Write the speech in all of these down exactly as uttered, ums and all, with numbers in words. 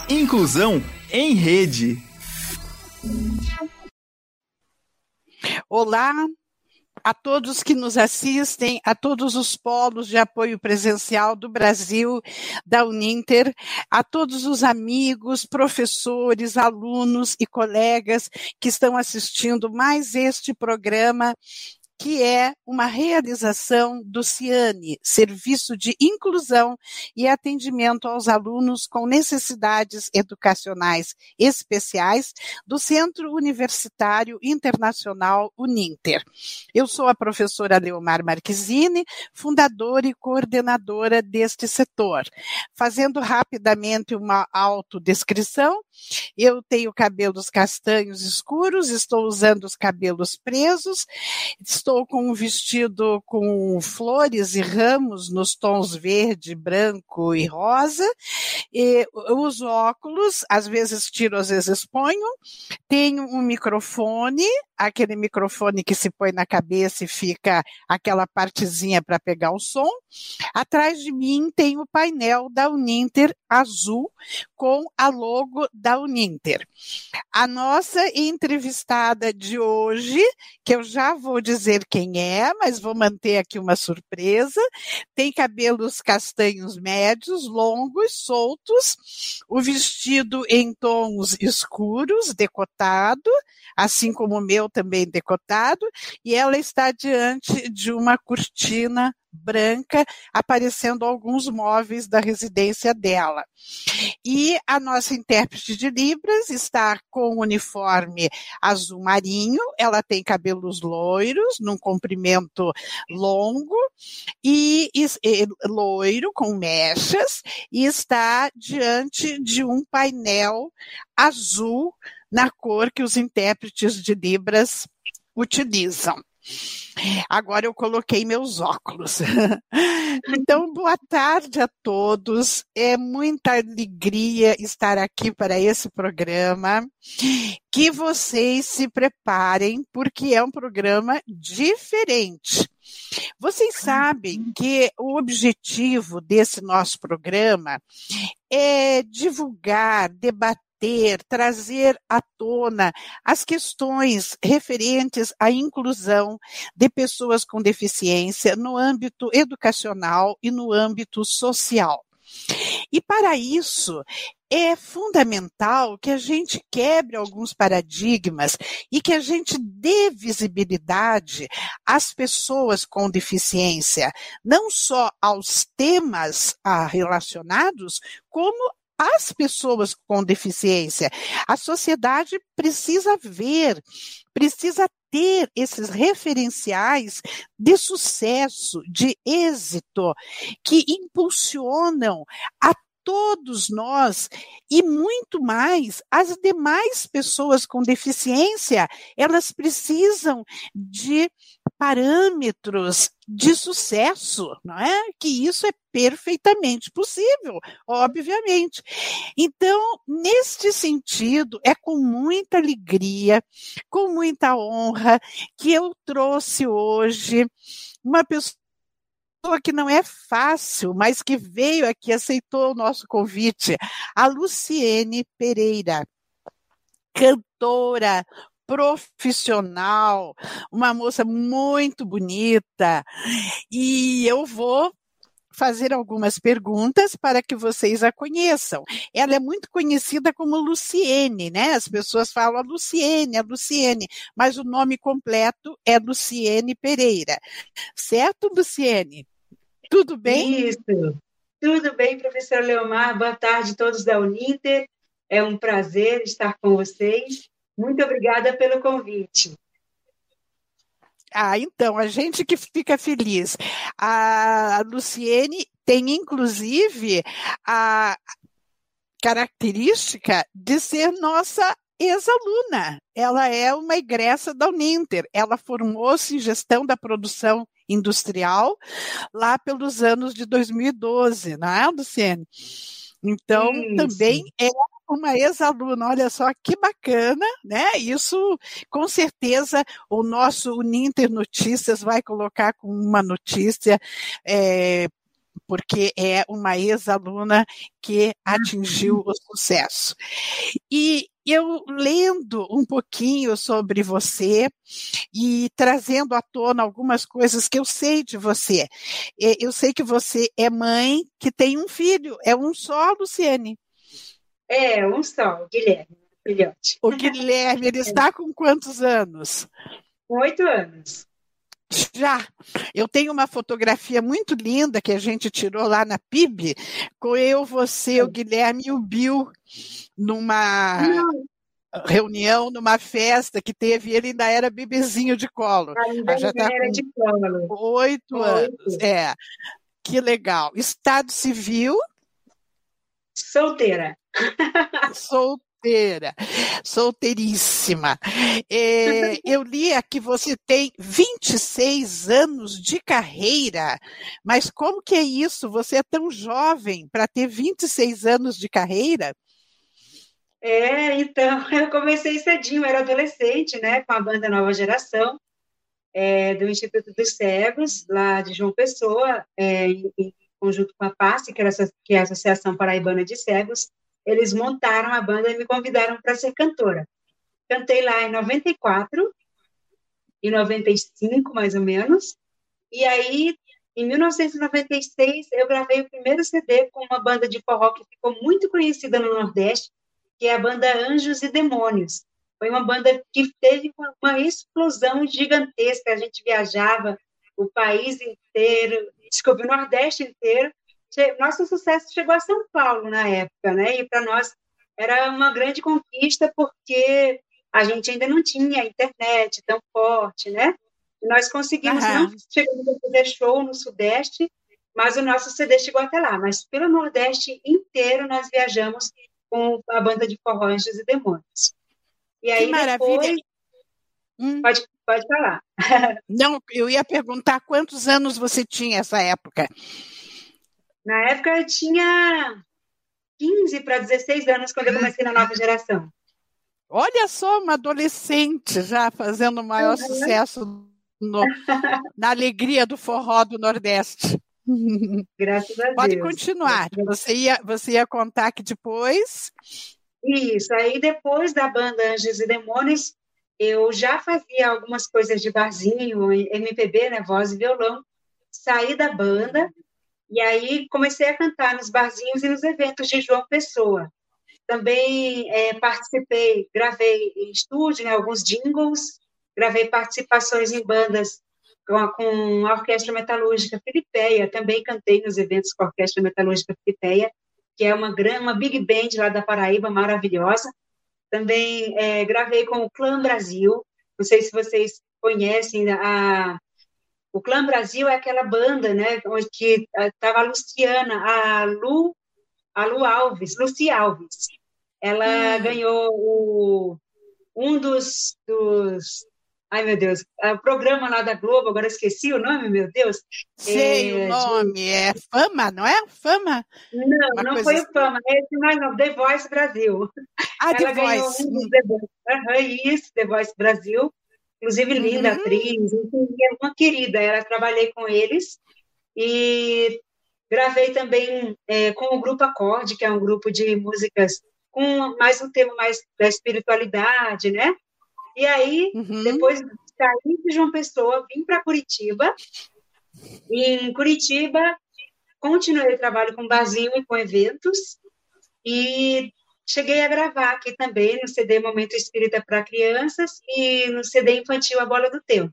Inclusão em Rede. Olá a todos que nos assistem, a todos os polos de apoio presencial do Brasil, da Uninter, a todos os amigos, professores, alunos e colegas que estão assistindo mais este programa, que é uma realização do CIANE, Serviço de Inclusão e Atendimento aos Alunos com Necessidades Educacionais Especiais, do Centro Universitário Internacional Uninter. Eu sou a professora Leomar Marquezine, fundadora e coordenadora deste setor. Fazendo rapidamente uma autodescrição, eu tenho cabelos castanhos escuros, estou usando os cabelos presos, estou com um vestido com flores e ramos nos tons verde, branco e rosa, e uso óculos, às vezes tiro, às vezes ponho, tenho um microfone, aquele microfone que se põe na cabeça e fica aquela partezinha para pegar o som. Atrás de mim tem o painel da Uninter azul com a logo da Uninter. A nossa entrevistada de hoje, que eu já vou dizer quem é, mas vou manter aqui uma surpresa, tem cabelos castanhos médios, longos, soltos, o vestido em tons escuros, decotado, assim como o meu também decotado, e ela está diante de uma cortina branca, aparecendo alguns móveis da residência dela. E a nossa intérprete de Libras está com o uniforme azul marinho, ela tem cabelos loiros, num comprimento longo, e, e, e loiro, com mechas, e está diante de um painel azul na cor que os intérpretes de Libras utilizam. Agora eu coloquei meus óculos. Então, boa tarde a todos. É muita alegria estar aqui para esse programa. Que vocês se preparem, porque é um programa diferente. Vocês sabem que o objetivo desse nosso programa é divulgar, debater, Ter, trazer à tona as questões referentes à inclusão de pessoas com deficiência no âmbito educacional e no âmbito social. E para isso, é fundamental que a gente quebre alguns paradigmas e que a gente dê visibilidade às pessoas com deficiência, não só aos temas ah, relacionados, como as pessoas com deficiência. A sociedade precisa ver, precisa ter esses referenciais de sucesso, de êxito, que impulsionam a todos nós e muito mais as demais pessoas com deficiência. Elas precisam de parâmetros de sucesso, não é? Que isso é perfeitamente possível, obviamente. Então, neste sentido, é com muita alegria, com muita honra, que eu trouxe hoje uma pessoa que não é fácil, mas que veio aqui, aceitou o nosso convite, a Luciene Pereira, cantora, profissional, uma moça muito bonita, e eu vou fazer algumas perguntas para que vocês a conheçam. Ela é muito conhecida como Luciene, né? As pessoas falam a Luciene, a Luciene, mas o nome completo é Luciene Pereira. Certo, Luciene? Tudo bem? Isso. Tudo bem, professora Leomar. Boa tarde a todos da Uninter. É um prazer estar com vocês. Muito obrigada pelo convite. Ah, então, a gente que fica feliz. A Luciene tem, inclusive, a característica de ser nossa ex-aluna. Ela é uma egressa da Uninter. Ela formou-se em gestão da produção industrial lá pelos anos de dois mil e doze, não é, Luciene? Então, Isso. também é uma ex-aluna, olha só que bacana, né? Isso, com certeza, o nosso Uninter Notícias vai colocar como uma notícia é, porque é uma ex-aluna que atingiu o sucesso. E eu lendo um pouquinho sobre você e trazendo à tona algumas coisas que eu sei de você. Eu sei que você é mãe que tem um filho, é um só, Luciene? É, um só, o Guilherme, filhote. O Guilherme, ele está com quantos anos? Com oito anos. Já. Eu tenho uma fotografia muito linda que a gente tirou lá na P I B, com eu, você, o Guilherme e o Bill, numa Não. reunião, numa festa que teve, ele ainda era bebezinho de colo. Ainda já tá era de colo. Oito anos. É. Que legal. Estado civil? Solteira. Solteira. Solteiríssima. É, eu li aqui, você tem vinte e seis anos de carreira, mas como que é isso? Você é tão jovem para ter vinte e seis anos de carreira? É, então, eu comecei cedinho, eu era adolescente, né, com a banda Nova Geração, é, do Instituto dos Cegos, lá de João Pessoa, é, em, em conjunto com a P A S, que, era, que é a Associação Paraibana de Cegos. Eles montaram a banda e me convidaram para ser cantora. Cantei lá em noventa e quatro, em noventa e cinco, mais ou menos, e aí, em mil novecentos e noventa e seis, eu gravei o primeiro C D com uma banda de forró que ficou muito conhecida no Nordeste, que é a banda Anjos e Demônios. Foi uma banda que teve uma explosão gigantesca, a gente viajava o país inteiro, desculpe, o Nordeste inteiro. Nosso sucesso chegou a São Paulo na época, né? E para nós era uma grande conquista, porque a gente ainda não tinha internet tão forte, né? E nós conseguimos, uhum. não chegamos a fazer show no Sudeste, mas o nosso C D chegou até lá. Mas pelo Nordeste inteiro nós viajamos com a banda de forró Anjos e Demônios. E aí, que maravilha! Depois... Hum. Pode, pode falar. Não, eu ia perguntar quantos anos você tinha nessa época. Na época eu tinha quinze para dezesseis anos, quando eu comecei na Nova Geração. Olha só, uma adolescente já fazendo o maior uhum. sucesso no, na alegria do forró do Nordeste. Graças a Deus. Pode continuar. Você ia, você ia contar que depois... Isso, aí depois da banda Anjos e Demônios, eu já fazia algumas coisas de barzinho, M P B, né, voz e violão, saí da banda e aí comecei a cantar nos barzinhos e nos eventos de João Pessoa. Também é, participei, gravei em estúdio, né, alguns jingles, gravei participações em bandas com a, com a Orquestra Metalúrgica Filipeia, também cantei nos eventos com a Orquestra Metalúrgica Filipeia, que é uma, uma big band lá da Paraíba, maravilhosa. Também é, gravei com o Clã Brasil, não sei se vocês conhecem, a, o Clã Brasil é aquela banda, né, onde que estava a Luciana, a Lu, a Lu Alves, Luci Alves. Ela hum. ganhou o, um dos, dos... Ai, meu Deus, o programa lá da Globo, agora esqueci o nome, meu Deus. Sei é, o nome, de... é Fama, não é? Fama? Não, Uma não coisa... foi o Fama, é esse mais não, The Voice Brasil. Ah, Ela The ganhou Voice. Um dos The Voice. Uhum, isso, The Voice Brasil. Inclusive, linda uhum. atriz, é uma querida, ela trabalhei com eles e gravei também é, com o Grupo Acorde, que é um grupo de músicas com mais um tema mais da espiritualidade, né? E aí, uhum. depois saí de João Pessoa, vim para Curitiba. E em Curitiba, continuei o trabalho com barzinho e com eventos. E cheguei a gravar aqui também no C D Momento Espírita para Crianças e no C D Infantil A Bola do Tempo.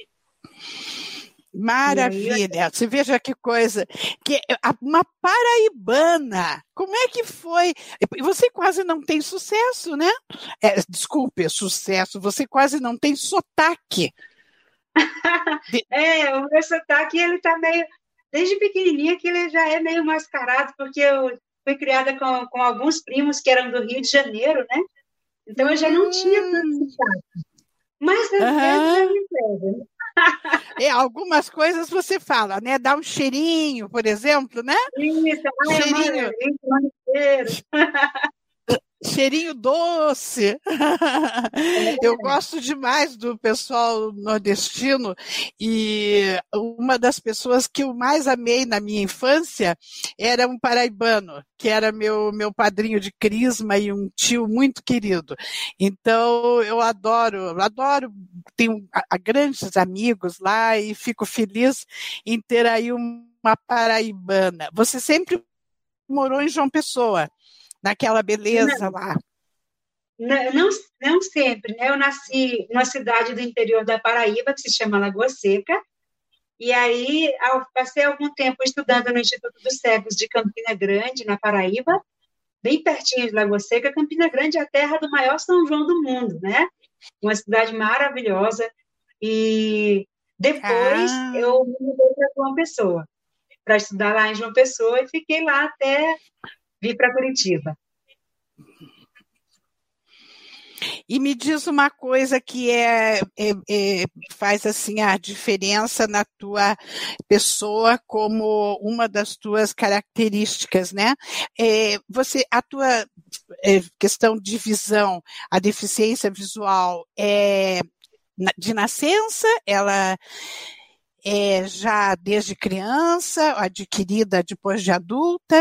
Maravilha, aí, você veja que coisa, que uma paraibana, como é que foi? Você quase não tem sucesso, né? É, desculpe, sucesso, você quase não tem sotaque. De... É, o meu sotaque, ele tá meio, desde pequenininha que ele já é meio mascarado, porque eu fui criada com, com alguns primos que eram do Rio de Janeiro, né? Então eu já não hum. tinha tanto sotaque. Mas às uhum. vezes eu me pego. É, algumas coisas você fala, né? Dá um cheirinho, por exemplo, né? Isso, ai, cheirinho. cheirinho doce. É. Eu gosto demais do pessoal nordestino e uma das pessoas que eu mais amei na minha infância era um paraibano, que era meu, meu padrinho de crisma e um tio muito querido. Então, eu adoro, adoro, tenho a, a grandes amigos lá e fico feliz em ter aí uma paraibana. Você sempre morou em João Pessoa, naquela beleza não, lá. Não, não, não sempre, né? Eu nasci numa cidade do interior da Paraíba, que se chama Lagoa Seca, e aí eu passei algum tempo estudando no Instituto dos Cegos de Campina Grande, na Paraíba, bem pertinho de Lagoa Seca. Campina Grande é a terra do maior São João do mundo, né? Uma cidade maravilhosa, e depois ah. eu me mudei para João Pessoa, para estudar lá em João Pessoa, e fiquei lá até vir para Curitiba. E me diz uma coisa que é, é, é, faz assim a diferença na tua pessoa como uma das tuas características, né? É, você, a tua é, questão de visão, a deficiência visual é de nascença, ela é já desde criança, adquirida depois de adulta?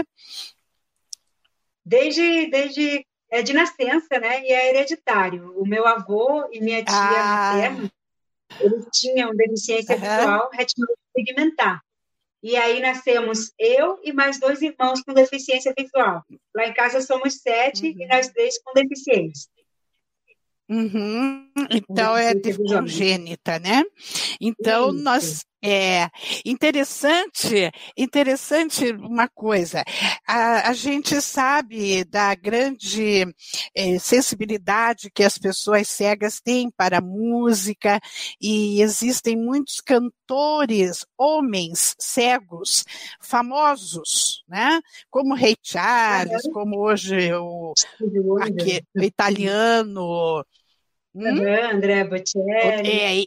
Desde, desde é de nascença, né? E é hereditário. O meu avô e minha tia ah. materna, eles tinham deficiência uhum. visual retinal pigmentar. E aí nascemos eu e mais dois irmãos com deficiência visual. Lá em casa somos sete uhum. e nós três com deficiência. Uhum. Então é congênita, né? Então Isso. nós é interessante, interessante uma coisa. A, a gente sabe da grande é, sensibilidade que as pessoas cegas têm para a música e existem muitos cantores homens cegos famosos, né? Como Ray Charles, uhum. como hoje o, aqui, o italiano. Hum? Andrea Bocelli. É,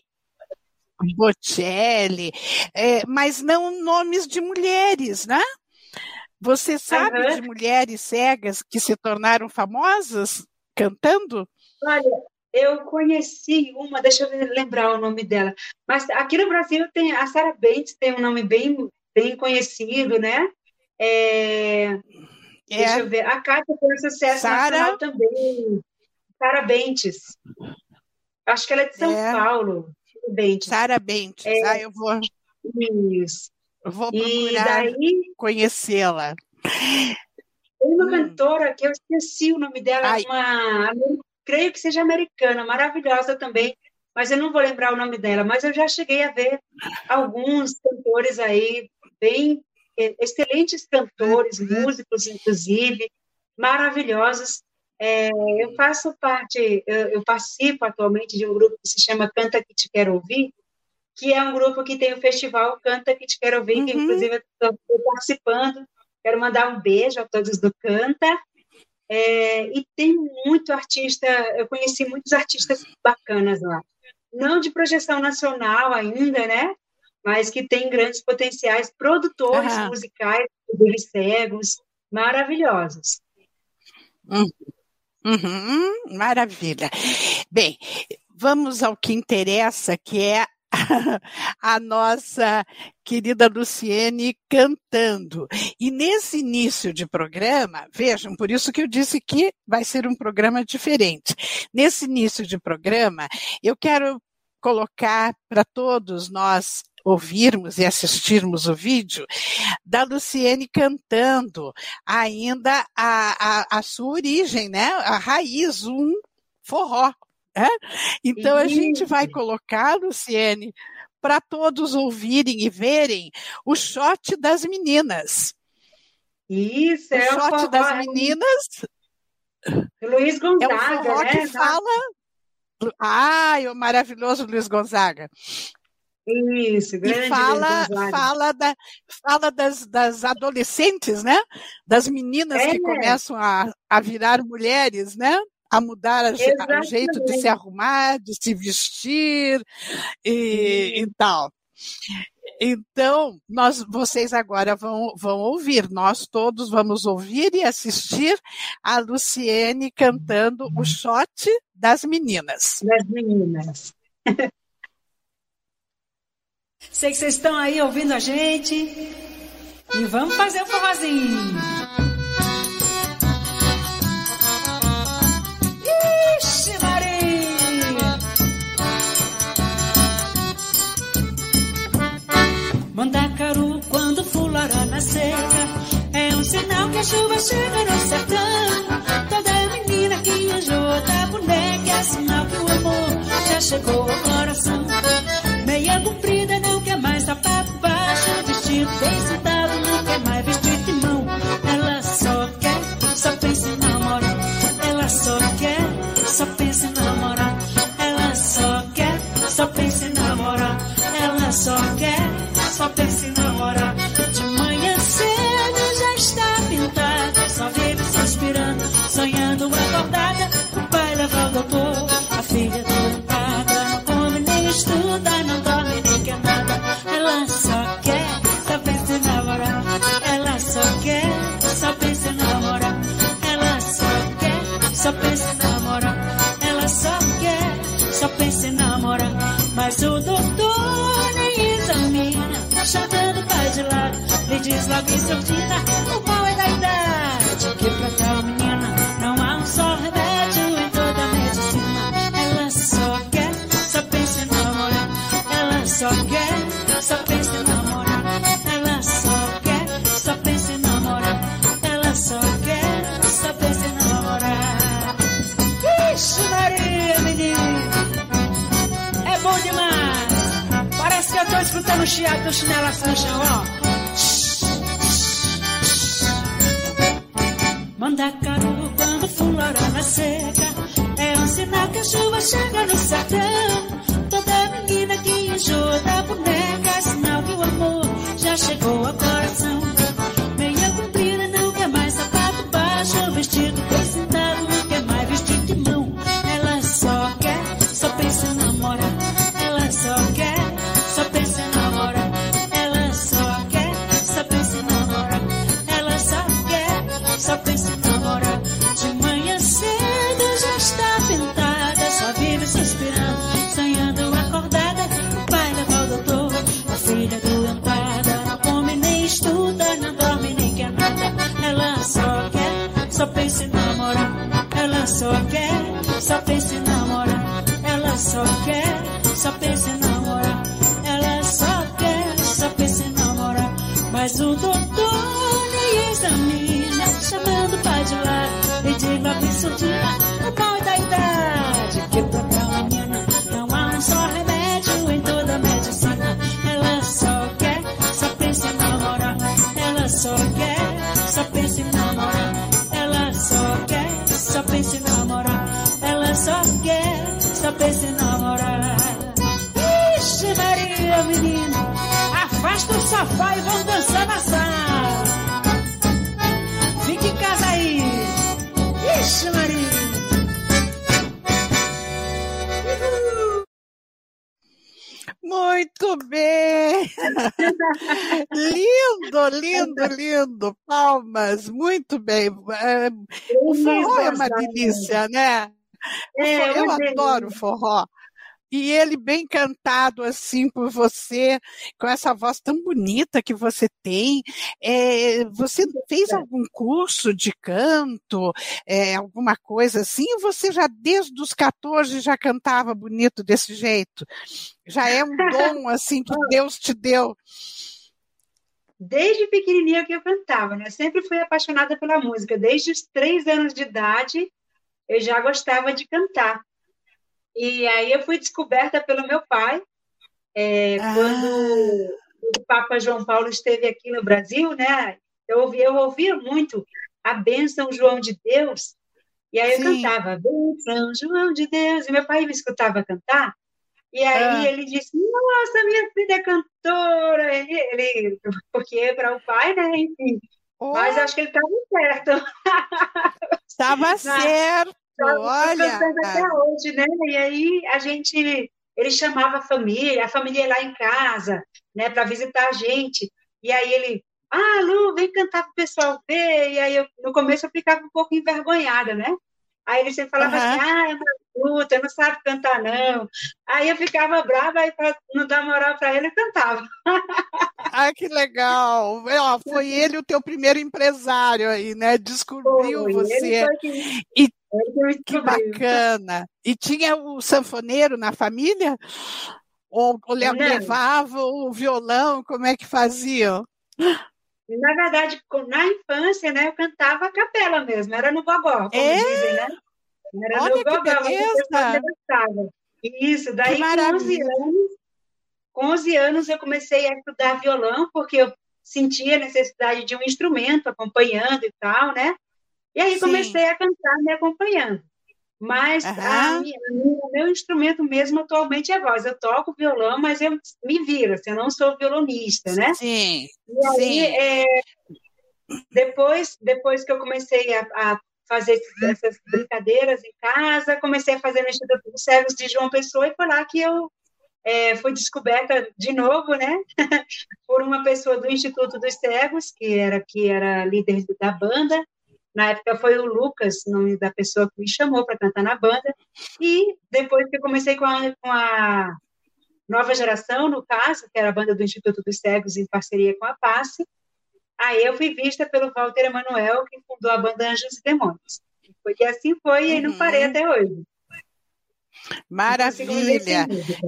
Bocelli, é, mas não nomes de mulheres, né? Você sabe uhum. de mulheres cegas que se tornaram famosas cantando? Olha, eu conheci uma, deixa eu lembrar o nome dela, mas aqui no Brasil tem a Sarah Bentes, tem um nome bem, bem conhecido, né? É, é. Deixa eu ver, a Cátia foi um sucesso Sarah... nacional também. Sarah Bentes. Acho que ela é de São é. Paulo. Bentes. Sarah Bentes. É. Ah, eu vou. Isso. Eu vou procurar daí... conhecê-la. Tem uma hum. cantora que eu esqueci o nome dela, uma, creio que seja americana, maravilhosa também, mas eu não vou lembrar o nome dela. Mas eu já cheguei a ver alguns cantores aí, bem excelentes cantores, músicos, inclusive, maravilhosos. É, eu faço parte, eu, eu participo atualmente de um grupo que se chama Canta Que Te Quero Ouvir, que é um grupo que tem o festival Canta Que Te Quero Ouvir, uhum. que inclusive eu estou participando. Quero mandar um beijo a todos do Canta. É, e tem muito artista, eu conheci muitos artistas bacanas lá. Não de projeção nacional ainda, né? Mas que tem grandes potenciais, produtores uhum. musicais, cegos, maravilhosos. Uhum. Uhum, maravilha. Bem, vamos ao que interessa, que é a nossa querida Luciene cantando. E nesse início de programa, vejam, por isso que eu disse que vai ser um programa diferente. Nesse início de programa, eu quero colocar para todos nós ouvirmos e assistirmos o vídeo da Luciene cantando ainda a, a, a sua origem, né? A raiz, um forró. Né? Então a gente vai colocar, Luciene, para todos ouvirem e verem o shot das meninas. Isso, o é shot o forró, das meninas. Luiz Gonzaga, é um forró né? que fala. Ai, o maravilhoso Luiz Gonzaga. Isso, grande e fala, fala, da, fala das, das adolescentes, né? Das meninas é. que começam a, a virar mulheres, né? A mudar a, a, o jeito de se arrumar, de se vestir e, e tal. Então, nós, vocês agora vão, vão ouvir, nós todos vamos ouvir e assistir a Luciene cantando o Shot das Meninas. Das Meninas. Sei que vocês estão aí ouvindo a gente e vamos fazer o forrozinho. Ixi, Maria! Mandacaru, quando fulará na seca, é um sinal que a chuva chega no sertão. Toda menina que enjoa da boneca é sinal que o amor já chegou ao coração. Meia comprida, não quer mais sapato baixo, vestido bem sentado, não quer mais vestido de mão. Ela só quer, só pensa em namorar. Ela só quer, só pensa em namorar. Ela só quer, só pensa em namorar. Ela só quer, só pensa em namorar. De manhã cedo já está pintada, só vive suspirando, sonhando acordada. O pai leva ao doutor, a filha doentada, não come nem estuda, não dorme nem quer nada. Ela só quer, só pensa em namorar. Ela só quer, só pensa em namorar. Ela só quer, só pensa em namorar. Ela só quer, só pensa em namorar. Mas o doutor nem examina, chamando o pai de lado, lhe diz logo em surdina: o mal é da idade, que pra tal menina não há um só remédio em toda a medicina. Ela só quer, só pensa em namorar. Ela só quer, só pensa em namorar. Ela só quer, só pensa em namorar. Ela só quer, só pensa em namorar. Ixi, Maria, menino, é bom demais. Parece que eu tô escutando o chiado do chinelo assim no chão, ó. Mandacaru, quando fulora na seca, é um sinal que a chuva chega no sertão. Toda menina que enjoa da boneca é sinal que o amor já chegou ao coração. Meia comprida, não quer mais sapato baixo, vestido bem sentado, não quer mais vestido de mão. Ela só quer, só pensa em namorar. Ela só quer, só pensa em namorar. Ela só quer, só pensa em namorar. Ela só quer, só pensa em namorar. De manhã cedo já está pintada, só vive suspirando, sonhando acordada. O pai leva ao doutor, a filha doentada, não come nem estuda, não dorme nem quer nada. Ela só quer, só pensa em namorar. Ela só quer, só pensa em namorar. Ela só quer, só pensa em namorar. Ela só quer, só pensa em namorar. Mas o doutor nem examina, chamando o pai de lado, e diz logo em surdina: o mal é da idade, que pra tal menina não há um só remédio em toda a medicina. Ela só quer, só pensa em namorar. Ela só quer, só pensa em namorar. Ela só quer, só pensa em namorar. Ela só quer, só pensa em namorar. Ixi, Maria, menino, afasta o sofá e vamos dançar na sala. Fique em casa aí. Ixi, Maria. Muito bem! Lindo, lindo, lindo! Palmas, muito bem. O forró é uma delícia, né? É, eu adoro o forró. E ele bem cantado assim por você, com essa voz tão bonita que você tem. É, você fez algum curso de canto, é, alguma coisa assim? Ou você já desde os catorze já cantava bonito desse jeito? Já é um dom assim que Deus te deu? Desde pequenininha que eu cantava, né? Sempre fui apaixonada pela música. Desde os três anos de idade, eu já gostava de cantar. E aí eu fui descoberta pelo meu pai, é, ah. quando o Papa João Paulo esteve aqui no Brasil, né? Eu ouvia, eu ouvia muito a bênção João de Deus, e aí eu Sim. cantava, bênção João de Deus, e meu pai me escutava cantar, e aí ah. ele disse, nossa, minha filha é cantora, ele, ele, porque para o pai, né, enfim, oh. mas acho que ele estava certo. Estava certo. Olha, até hoje, né? E aí a gente, ele chamava a família, a família ia lá em casa, né, para visitar a gente. E aí ele, ah, Lu, vem cantar para o pessoal ver. E aí, eu, no começo, eu ficava um pouco envergonhada, né? Aí ele sempre falava Aham. assim, ah, é uma luta, não sabe cantar, não. Aí eu ficava brava, aí para não dar moral para ele, eu cantava. Ah, que legal! É, ó, foi ele o teu primeiro empresário aí, né? Descobriu Foi, ele você. foi que, E ele que me que descobriu. bacana! E tinha o sanfoneiro na família? Ou, ou le- Não, levava o violão? Como é que faziam? na verdade, co- na infância, né, eu cantava a capela mesmo, era no gogó, como É? dizem, né? Era no Olha que gogó, mas o pessoal me beleza! gostava. Isso, Que daí com onze maravilha! anos, com onze anos eu comecei a estudar violão, porque eu sentia a necessidade de um instrumento acompanhando e tal, né? E aí Sim. comecei a cantar me acompanhando. Mas a Aham. minha, a minha- o meu instrumento mesmo atualmente é a voz. Eu toco violão, mas eu me viro, assim, eu não sou violonista, né? Sim, E aí, sim. é, depois, depois que eu comecei a, a fazer esses- essas brincadeiras em casa, comecei a fazer no Instituto dos Cegos de João Pessoa, e foi lá que eu é, fui descoberta de novo, né? Por uma pessoa do Instituto dos Cegos, que era, que era líder da banda. Na época foi o Lucas, nome da pessoa que me chamou para cantar na banda. E depois que eu comecei com a, com a nova geração, no caso, que era a banda do Instituto dos Cegos, em parceria com a Passe, aí eu fui vista pelo Walter Emanuel, que fundou a banda Anjos e Demônios. E foi- e assim foi, e não parei Uhum. até hoje. Não consigo viver sem Maravilha! música.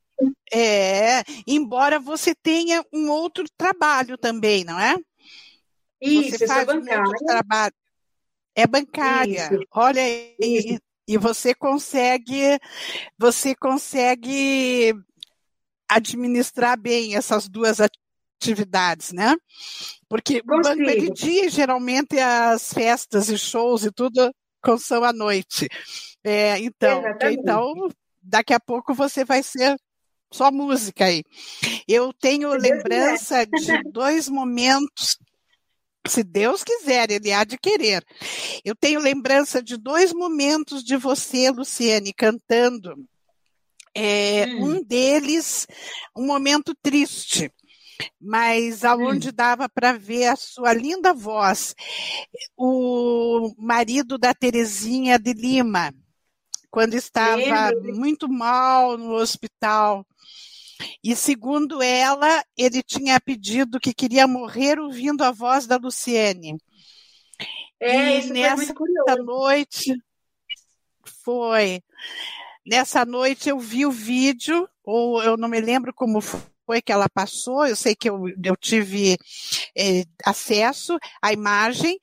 É, embora você tenha um outro trabalho também, não é? Você Isso, eu sou faz um outro bancária. trabalho. É Isso, bancária. Olha, isso. e, e você consegue, você consegue administrar bem essas duas atividades, né? Porque o banco é de Consigo. dia, geralmente as festas e shows e tudo são à noite. É, então, que- Exatamente. então, daqui a pouco você vai ser só música aí. Eu tenho Se Deus quiser. lembrança de dois momentos, se Deus quiser, Ele há de querer. Eu tenho lembrança de dois momentos de você, Luciane, cantando. É, Hum, um deles, um momento triste, mas aonde hum. dava para ver a sua linda voz. O marido da Terezinha de Lima, quando estava Lembro. muito mal no hospital. E, segundo ela, ele tinha pedido que queria morrer ouvindo a voz da Luciene. É, E isso foi nessa muito curioso. noite, foi. Nessa noite eu vi o vídeo, ou eu não me lembro como foi que ela passou, eu sei que eu, eu tive eh, acesso à imagem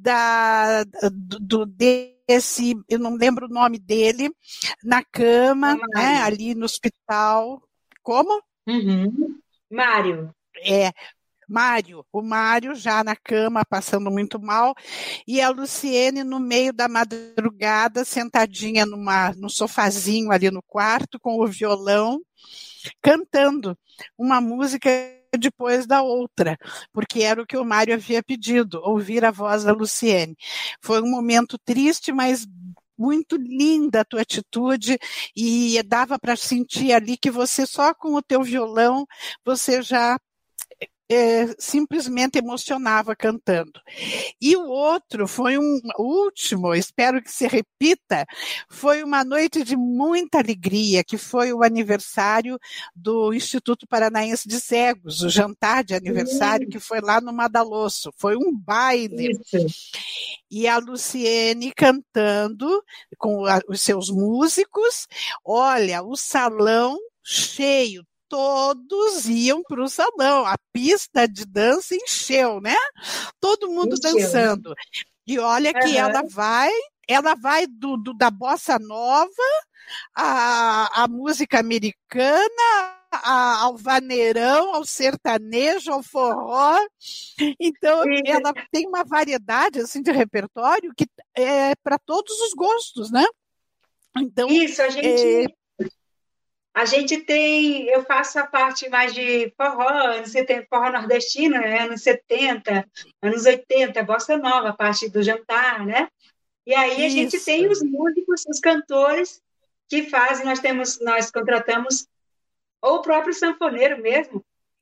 da, do, do- desse, eu não lembro o nome dele, na cama, O né, Mário. ali no hospital. Como? Uhum. Mário. É, Mário, o Mário já na cama, passando muito mal, e a Luciene no meio da madrugada, sentadinha numa, no sofazinho ali no quarto, com o violão, cantando uma música depois da outra, porque era o que o Mário havia pedido, ouvir a voz da Luciene. Foi um momento triste, mas muito linda a tua atitude, e dava para sentir ali que você só com o teu violão, você já é, simplesmente emocionava cantando. E o outro foi um o último, espero que se repita, foi uma noite de muita alegria, que foi o aniversário do Instituto Paranaense de Cegos, o jantar de aniversário, que foi lá no Madalosso. Foi um baile. Isso. E a Luciene cantando com a, os seus músicos. Olha, o salão cheio, todos iam para o salão, a pista de dança encheu, né? Todo mundo Encheu. dançando. E olha que Aham. ela vai, ela vai do, do- da bossa nova à, à música americana, a- ao vaneirão, ao sertanejo, ao forró. Então, Isso, ela tem uma variedade assim de repertório que é para todos os gostos, né? Então, isso, a é, gente, a gente tem, eu faço a parte mais de forró, anos setenta, forró nordestino, né, anos setenta, anos oitenta, bossa nova, a parte do jantar, né? E aí a gente isso. tem os músicos, os cantores que fazem, nós temos, nós contratamos, ou o próprio sanfoneiro mesmo,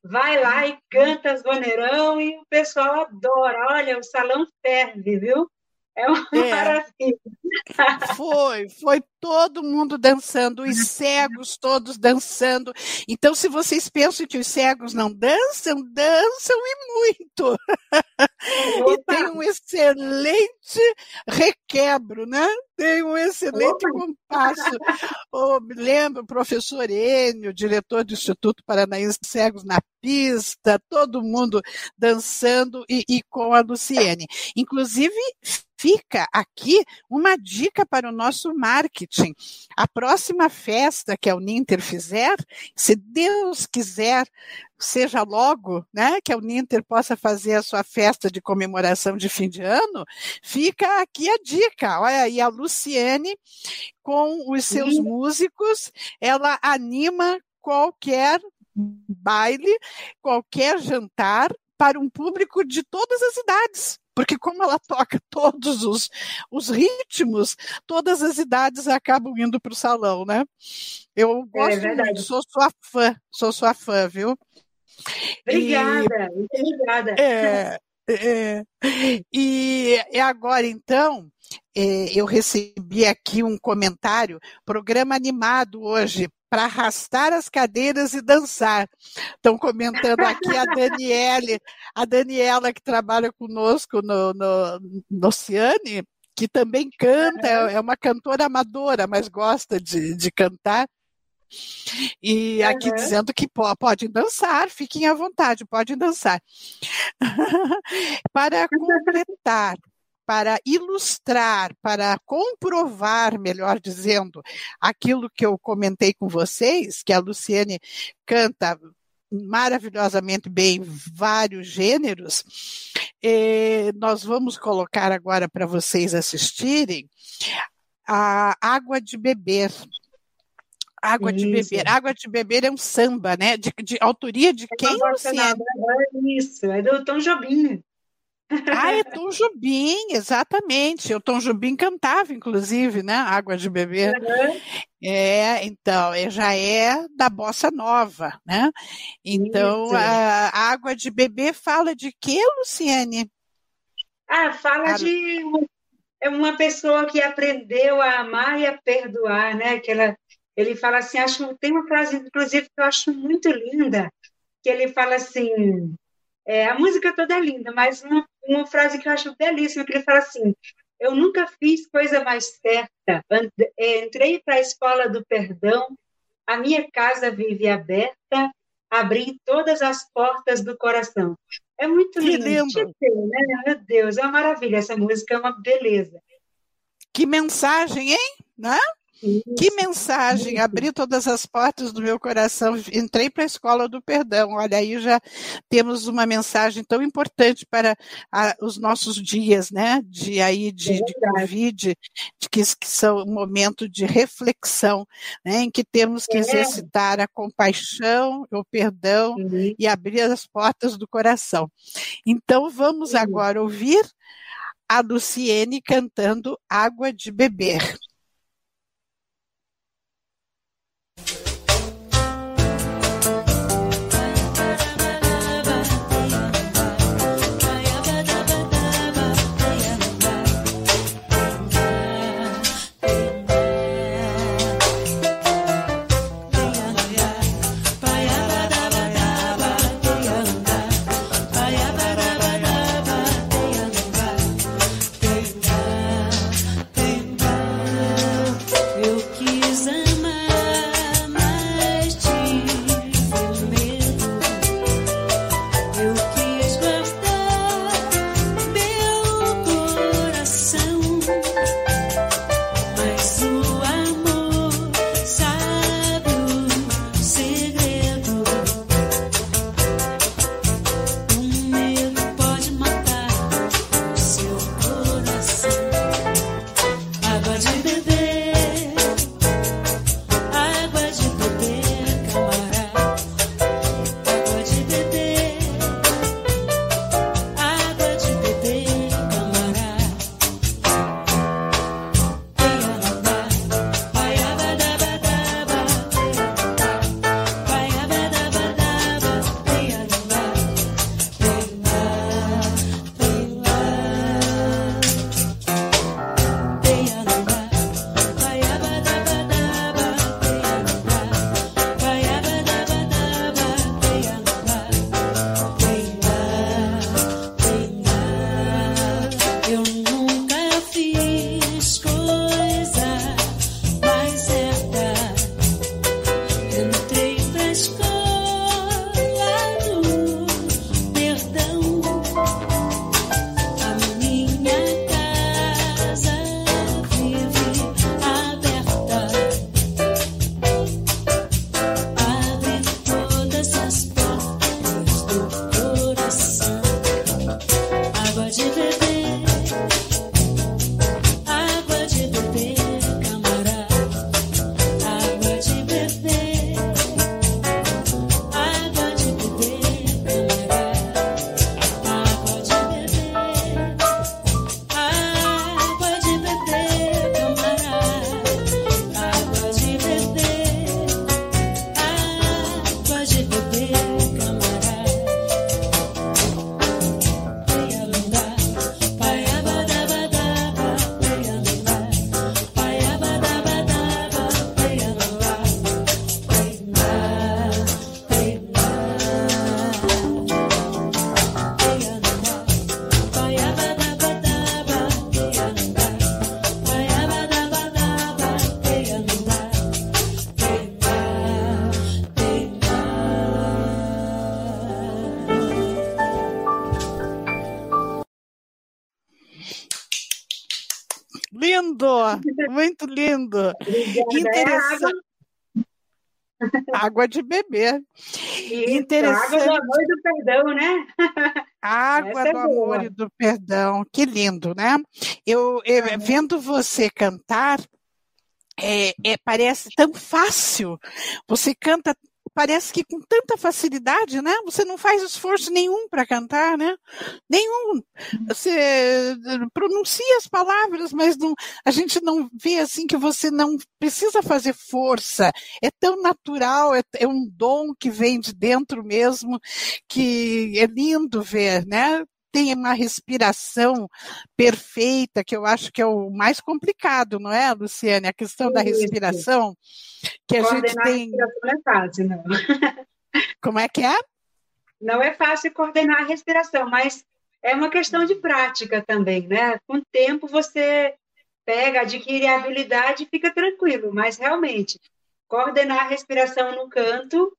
vai lá e canta as boneirão e o pessoal adora. Olha, o salão ferve, viu? É uma é. maravilha. Foi, foi todo mundo dançando, os cegos todos dançando. Então, se vocês pensam que os cegos não dançam, dançam e muito. Opa. E tem um excelente requebro, né? Tem um excelente Opa. compasso. Oh, me lembro o professor Enio, diretor do Instituto Paranaense de Cegos na pista, todo mundo dançando e, e com a Luciene. Inclusive, fica aqui uma dica para o nosso marketing. A próxima festa que a Uninter fizer, se Deus quiser, seja logo, né, que a Uninter possa fazer a sua festa de comemoração de fim de ano, fica aqui a dica. Olha aí, a Luciene, com os seus Sim. músicos, ela anima qualquer baile, qualquer jantar para um público de todas as idades. Porque como ela toca todos os, os ritmos, todas as idades acabam indo para o salão, né? Eu gosto é muito, sou sua fã, sou sua fã, viu? Obrigada, e, obrigada. É, é, e, e agora, então, é, eu recebi aqui um comentário, programa animado hoje, para arrastar as cadeiras e dançar. Estão comentando aqui a Daniele, a Daniela que trabalha conosco no, no, no Oceane, que também canta, é, é uma cantora amadora, mas gosta de, de cantar. E aqui uhum. dizendo que po- podem dançar, fiquem à vontade, podem dançar. Para completar, para ilustrar, para comprovar, melhor dizendo, aquilo que eu comentei com vocês, que a Luciene canta maravilhosamente bem vários gêneros, eh, nós vamos colocar agora para vocês assistirem a Água de Beber. Água de isso. Beber. Água de Beber é um samba, né? De, de autoria de é quem, Luciene? É isso, é do Tom Jobim. Ah, é Tom Jobim, exatamente. O Tom Jobim cantava, inclusive, né? Água de Beber. Uhum. É, então, já é da Bossa Nova, né? Então, isso. a Água de Beber fala de quê, Luciene? Ah, fala a... de uma pessoa que aprendeu a amar e a perdoar, né? Que ela, ele fala assim, acho, tem uma frase, inclusive, que eu acho muito linda, que ele fala assim... É, a música toda é linda, mas uma, uma frase que eu acho belíssima, que ele fala assim, eu nunca fiz coisa mais certa, entrei para a escola do perdão, a minha casa vive aberta, abri todas as portas do coração. É muito lindo, lindo. Né? Meu Deus, é uma maravilha, essa música é uma beleza. Que mensagem, hein? Né? Isso, que mensagem, isso. Abri todas as portas do meu coração, entrei para a escola do perdão. Olha, aí já temos uma mensagem tão importante para a, os nossos dias, né? De aí de, é de Covid, de que, que são um momento de reflexão, né? Em que temos que é. exercitar a compaixão, o perdão uhum. e abrir as portas do coração. Então vamos uhum. agora ouvir a Luciene cantando Água de Beber. Lindo, muito lindo. Interessante. Água de beber. Isso, Interessante. água do amor e do perdão, né? Água Essa é do boa. amor e do perdão. Que lindo, né? Eu, eu Uhum. vendo você cantar, é, é, parece tão fácil. Você canta, parece que com tanta facilidade, né? Você não faz esforço nenhum para cantar, né? Nenhum. Você pronuncia as palavras, mas não, a gente não vê assim que você não precisa fazer força. É tão natural, é, é um dom que vem de dentro mesmo, que é lindo ver, né? Tem uma respiração perfeita, que eu acho que é o mais complicado, não é, Luciane? A questão da Isso. respiração, que a gente Coordenar a tem... respiração não é fácil, não. Como é que é? Não é fácil coordenar a respiração, mas é uma questão de prática também, né? Com o tempo você pega, adquire a habilidade e fica tranquilo, mas realmente, coordenar a respiração no canto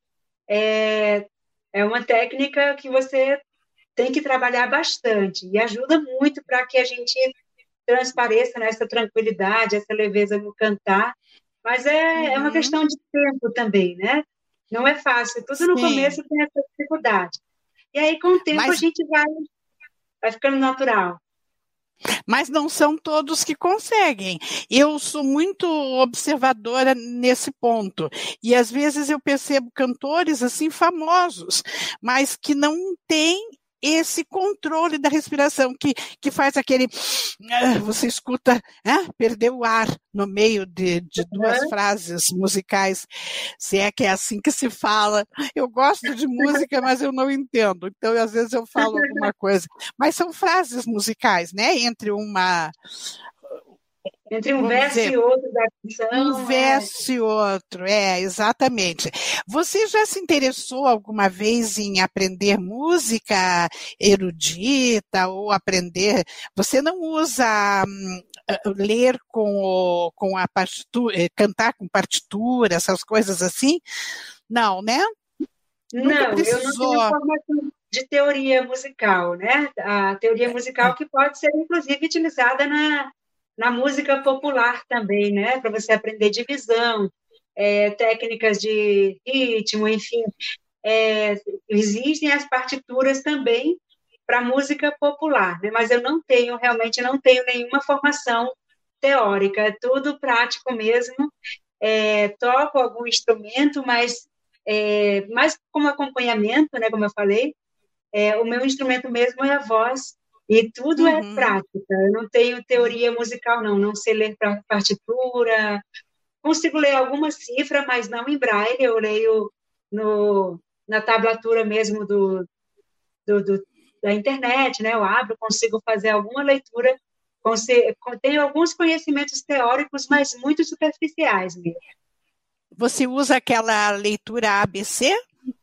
é, é uma técnica que você tem que trabalhar bastante e ajuda muito para que a gente transpareça nessa tranquilidade, essa leveza no cantar, mas é, Uhum. é uma questão de tempo também, né? Não é fácil, tudo no Sim. começo tem essa dificuldade. E aí, com o tempo, Mas- a gente vai, vai ficando natural. Mas não são todos que conseguem. Eu sou muito observadora nesse ponto. E às vezes eu percebo cantores assim famosos, mas que não têm esse controle da respiração, que, que faz aquele... ah, você escuta, ah, perdeu o ar no meio de, de duas Uhum. frases musicais, se é que é assim que se fala. Eu gosto de música, mas eu não entendo. Então, às vezes eu falo alguma coisa. Mas são frases musicais, né? Entre uma... Entre um Vamos verso dizer, e outro da canção. um verso e outro, é, exatamente. Você já se interessou alguma vez em aprender música erudita ou aprender? Você não usa hum, ler com, o, com a partitura, cantar com partitura, essas coisas assim? Não, né? Não, Nunca eu não precisou. tenho formação de teoria musical, né? A teoria musical que pode ser, inclusive, utilizada na, na música popular também, né? Para você aprender divisão, é, técnicas de ritmo, enfim. É, existem as partituras também para música popular, né? Mas eu não tenho, realmente não tenho nenhuma formação teórica, é tudo prático mesmo. É, toco algum instrumento, mas é, mais como acompanhamento, né, como eu falei, é, o meu instrumento mesmo é a voz, e tudo é Uhum. prática. Eu não tenho teoria musical, não, não sei ler pra partitura, consigo ler alguma cifra, mas não em braille, eu leio no, na tablatura mesmo do, do, do, da internet, né, eu abro, consigo fazer alguma leitura, consigo, tenho alguns conhecimentos teóricos, mas muito superficiais mesmo. Você usa aquela leitura A B C?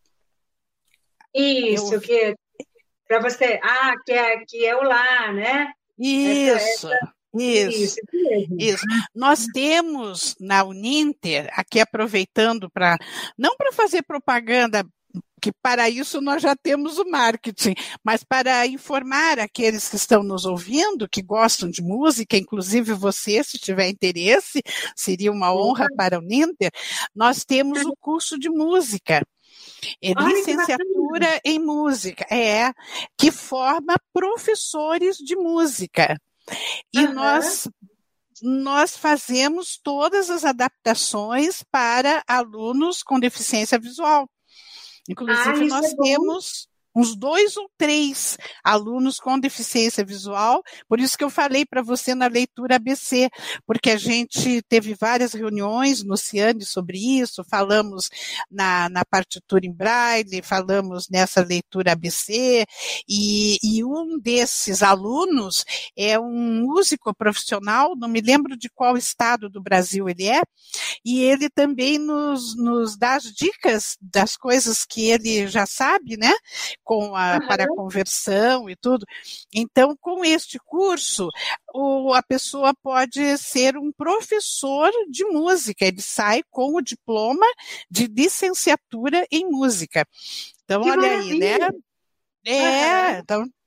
Isso, Eu- que para você, ah, que é, que é o lá, né? Isso, Essa- isso. Isso, isso mesmo. Isso. Nós temos na Uninter, aqui aproveitando para, não para fazer propaganda, que para isso nós já temos o marketing, mas para informar aqueles que estão nos ouvindo, que gostam de música, inclusive você, se tiver interesse, seria uma honra para a Uninter, nós temos o curso de música. É Olha que licenciatura em música, é, que forma professores de música. E Aham. nós, nós fazemos todas as adaptações para alunos com deficiência visual. Inclusive, Ah, isso nós é bom. temos uns dois ou três alunos com deficiência visual, por isso que eu falei para você na leitura A B C, porque a gente teve várias reuniões no Ciane sobre isso, falamos na, na partitura em braille, falamos nessa leitura A B C, e, e um desses alunos é um músico profissional, não me lembro de qual estado do Brasil ele é, e ele também nos, nos dá as dicas das coisas que ele já sabe, né? Com a, Uhum. para a conversão e tudo. Então, com este curso, o, a pessoa pode ser um professor de música, ele sai com o diploma de licenciatura em música. Então, Que olha aí, né? maravilha. É, Uhum. então...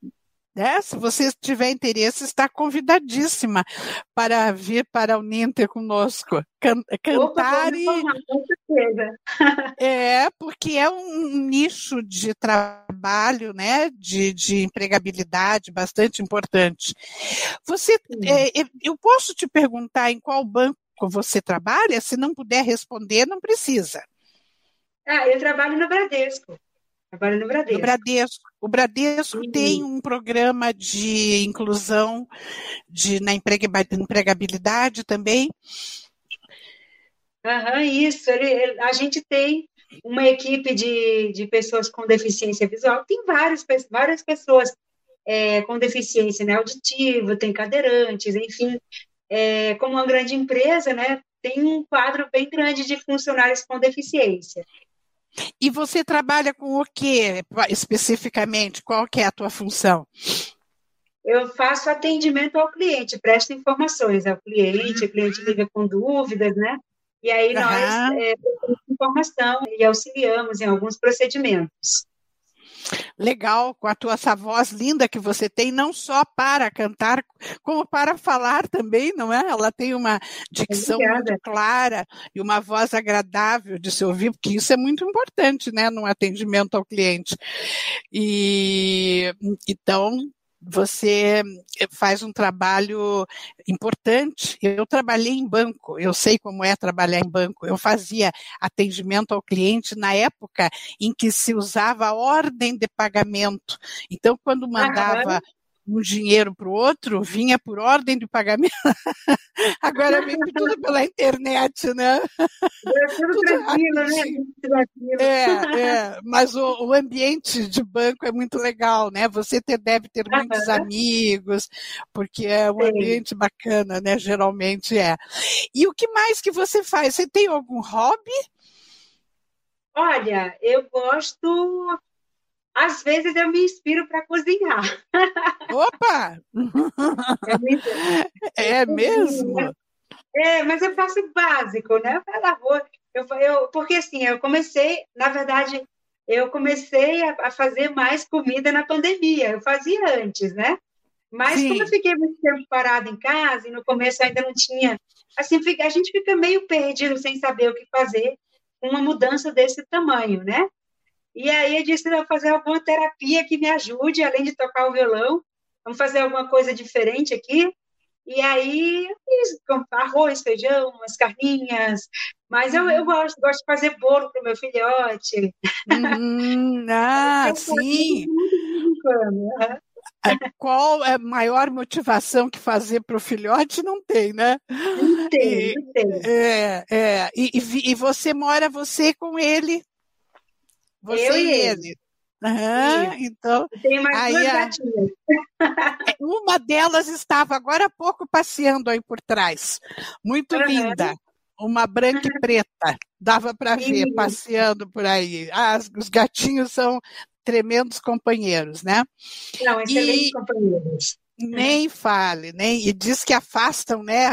É, se você tiver interesse, está convidadíssima para vir para o Uninter conosco. Can, cantar Opa, e... formar, com certeza. É, porque é um nicho de trabalho, né, de, de empregabilidade bastante importante. Você, é, eu posso te perguntar em qual banco você trabalha? Se não puder responder, não precisa. Ah, eu trabalho no Bradesco. Trabalho no Bradesco. No Bradesco. O Bradesco Sim. tem um programa de inclusão de, na empregabilidade também? Aham, isso. Ele, ele, a gente tem uma equipe de, de pessoas com deficiência visual. Tem várias, várias pessoas é, com deficiência, né, auditiva, tem cadeirantes, enfim. É, como uma grande empresa, né, tem um quadro bem grande de funcionários com deficiência. E você trabalha com o que especificamente? Qual que é a tua função? Eu faço atendimento ao cliente, presto informações ao cliente, o cliente liga com dúvidas, né? E aí Uhum. nós é, temos informação e auxiliamos em alguns procedimentos. Legal, com a tua essa voz linda que você tem, não só para cantar, como para falar também, não é? Ela tem uma dicção Obrigada. muito clara e uma voz agradável de se ouvir, porque isso é muito importante, né, num atendimento ao cliente. E então você faz um trabalho importante. Eu trabalhei em banco, eu sei como é trabalhar em banco. Eu fazia atendimento ao cliente na época em que se usava a ordem de pagamento. Então, quando mandava Aham. um dinheiro para o outro, vinha por ordem de pagamento. Agora vem tudo pela internet, né? É tudo, tudo tranquilo, né? É, é, mas o, o ambiente de banco é muito legal, né? Você ter, deve ter uhum. muitos amigos, porque é um Sim. ambiente bacana, né? Geralmente é. E o que mais que você faz? Você tem algum hobby? Olha, eu gosto... Às vezes eu me inspiro para cozinhar. Opa! É, muito... é mesmo? É, mas eu faço básico, né? Eu, eu, porque assim, eu comecei, na verdade, eu comecei a, a fazer mais comida na pandemia. Eu fazia antes, né? Mas Sim. como eu fiquei muito tempo parada em casa e no começo ainda não tinha... Assim, a gente fica meio perdido sem saber o que fazer com uma mudança desse tamanho, né? E aí eu disse, vou fazer alguma terapia que me ajude, além de tocar o violão, vamos fazer alguma coisa diferente aqui. E aí eu fiz arroz, feijão, umas carninhas, mas eu, eu gosto, gosto de fazer bolo para o meu filhote. Hum, ah, sim! Qual é a maior motivação que fazer para o filhote? Não tem, né? Não tem, e, não tem. É, é. E, e, e você mora, você com ele? Você eu e ele. ele. Uhum, então, tem mais aí duas a, gatinhas. Uma delas estava agora há pouco passeando aí por trás. Muito uhum. linda. Uma branca e preta. Dava para ver passeando por aí. Ah, os gatinhos são tremendos companheiros, né? Não, excelentes e, companheiros. Nem fale, nem, e diz que afastam, né?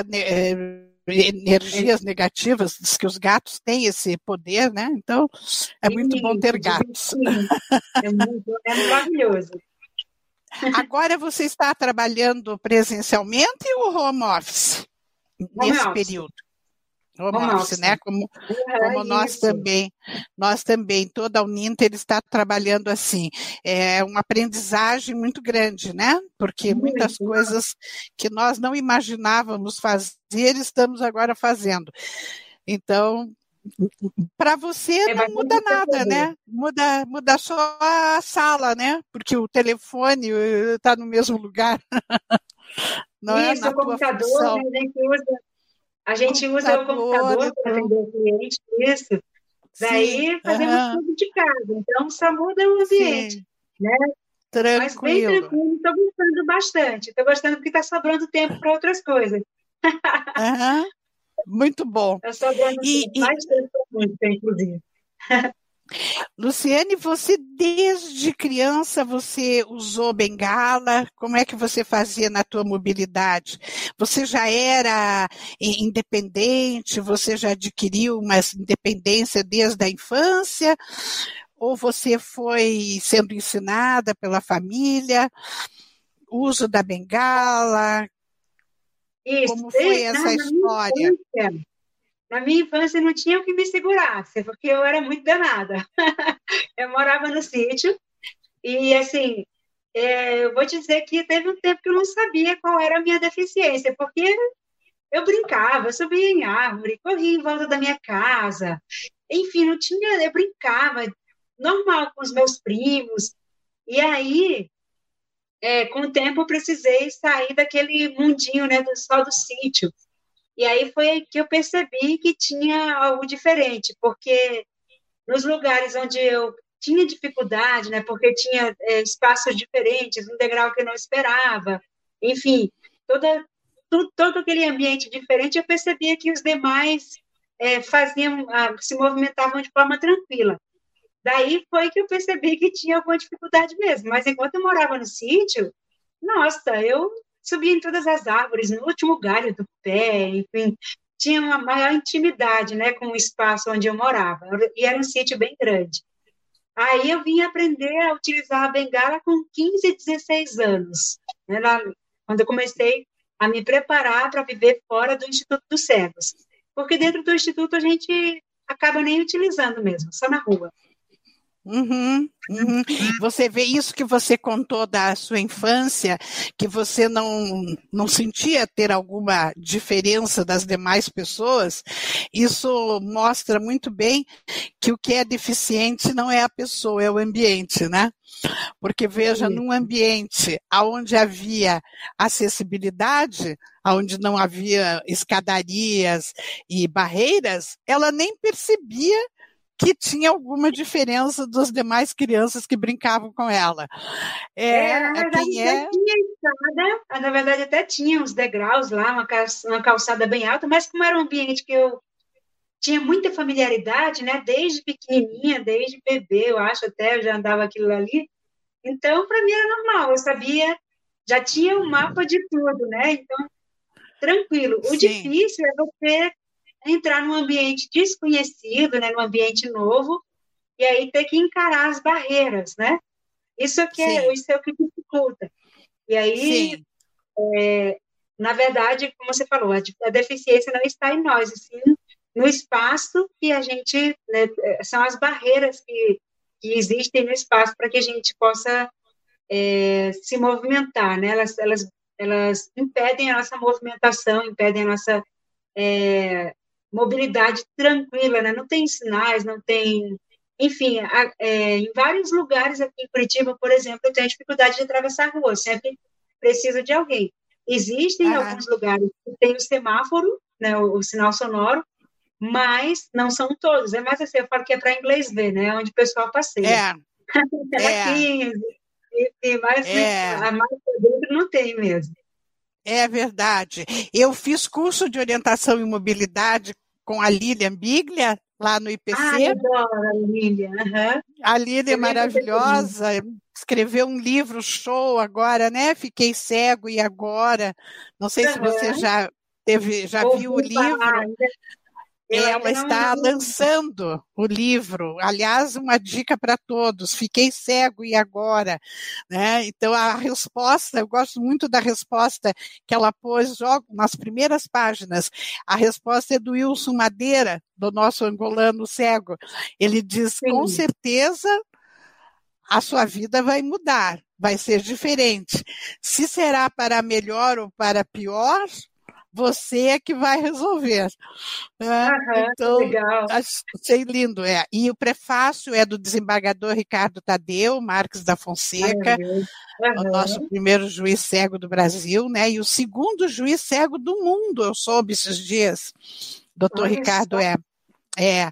Energias negativas, diz que os gatos têm esse poder, né? Então, é muito bom ter gatos. É, muito, é maravilhoso. Agora você está trabalhando presencialmente ou home office? Home nesse office. período? Home, home office, office, né? Como, uhum, como nós isso. também, nós também, toda a Uninter está trabalhando assim. É uma aprendizagem muito grande, né? Porque muito, muitas muito. coisas que nós não imaginávamos fazer, estamos agora fazendo. Então, para você é não muda nada, né? Muda, muda só a sala, né? Porque o telefone está no mesmo lugar. Não Isso, é na o computador, né, a gente usa, a gente usa o computador para atender o cliente, isso. Daí Sim, fazemos uhum. tudo de casa, então só muda o ambiente, Sim. né? Tranquilo. Mas bem tranquilo, estou gostando bastante. Estou gostando porque está sobrando tempo para outras coisas. Uhum. Muito bom. Está sobrando e, mais e... tempo para música, inclusive. Luciane, você desde criança você usou bengala? Como é que você fazia na tua mobilidade? Você já era independente? Você já adquiriu uma independência desde a infância? Ou você foi sendo ensinada pela família? uso da bengala? Isso. Como foi essa na história? Minha infância, na minha infância não tinha o que me segurasse, porque eu era muito danada. Eu morava no sítio e, assim, é, eu vou dizer que teve um tempo que eu não sabia qual era a minha deficiência, porque eu brincava, eu subia em árvore, corria em volta da minha casa, enfim, não tinha, eu brincava normal com os meus primos, e aí, é, com o tempo, eu precisei sair daquele mundinho, né, do, só do sítio, e aí foi aí que eu percebi que tinha algo diferente, porque nos lugares onde eu tinha dificuldade, né, porque tinha é, espaços diferentes, um degrau que eu não esperava, enfim, toda, todo, todo aquele ambiente diferente, eu percebia que os demais é, faziam, ah, se movimentavam de forma tranquila. Daí foi que eu percebi que tinha alguma dificuldade mesmo, mas enquanto eu morava no sítio, nossa, eu subia em todas as árvores, no último galho do pé, enfim, tinha uma maior intimidade, né, com o espaço onde eu morava, e era um sítio bem grande. Aí eu vim aprender a utilizar a bengala com quinze, dezesseis anos, né, lá, quando eu comecei a me preparar para viver fora do Instituto dos Cegos, porque dentro do Instituto a gente acaba nem utilizando mesmo, só na rua. Uhum, uhum. Você vê isso que você contou da sua infância, que você não, não sentia ter alguma diferença das demais pessoas, isso mostra muito bem que o que é deficiente não é a pessoa, é o ambiente, né? Porque veja, num ambiente onde havia acessibilidade, onde não havia escadarias e barreiras, ela nem percebia que tinha alguma diferença das demais crianças que brincavam com ela. É, é, na verdade, quem é... tinha escada, na verdade, até tinha uns degraus lá, uma calçada, uma calçada bem alta, mas como era um ambiente que eu tinha muita familiaridade, né, desde pequenininha, desde bebê, eu acho, até eu já andava aquilo ali, então, para mim era normal, eu sabia, já tinha um mapa de tudo, né, então, tranquilo. O Sim. difícil é você entrar num ambiente desconhecido, né, num ambiente novo, e aí ter que encarar as barreiras, né? Isso é, que é, isso é o que dificulta. E aí, é, na verdade, como você falou, a, a deficiência não está em nós, assim, no espaço que a gente, né, são as barreiras que, que existem no espaço para que a gente possa é, se movimentar, né? Elas, elas, elas impedem a nossa movimentação, impedem a nossa é, mobilidade tranquila, né? Não tem sinais, não tem... Enfim, a, é, em vários lugares aqui em Curitiba, por exemplo, eu tenho dificuldade de atravessar a rua, sempre preciso de alguém. Existem ah. alguns lugares que tem o semáforo, né, o, o sinal sonoro, mas não são todos. É mais assim, eu falo que é para inglês ver, né? Onde o pessoal passeia. É. é. quinze, enfim, mas é. a mais dentro não tem mesmo. É verdade. Eu fiz curso de orientação e mobilidade com a Lilian Biglia, lá no I P C. Ah, adoro a Lilian. Uhum. A Lilian é maravilhosa, escreveu um livro show agora, né? Fiquei cego e agora. Não sei uhum. se você já teve, já Ouvi viu o livro. Falar. Ela está não... lançando o livro. Aliás, uma dica para todos: fiquei cego e agora, né? Então a resposta, eu gosto muito da resposta que ela pôs logo nas primeiras páginas. A resposta é do Wilson Madeira, do nosso angolano cego. Ele diz: Sim. com certeza a sua vida vai mudar, vai ser diferente. Se será para melhor ou para pior, você é que vai resolver. Né? Uhum, então, legal. achei lindo. É. E o prefácio é do desembargador Ricardo Tadeu Marques da Fonseca, uhum. o nosso primeiro juiz cego do Brasil, né? E o segundo juiz cego do mundo, eu soube esses dias. Doutor Ricardo é. É,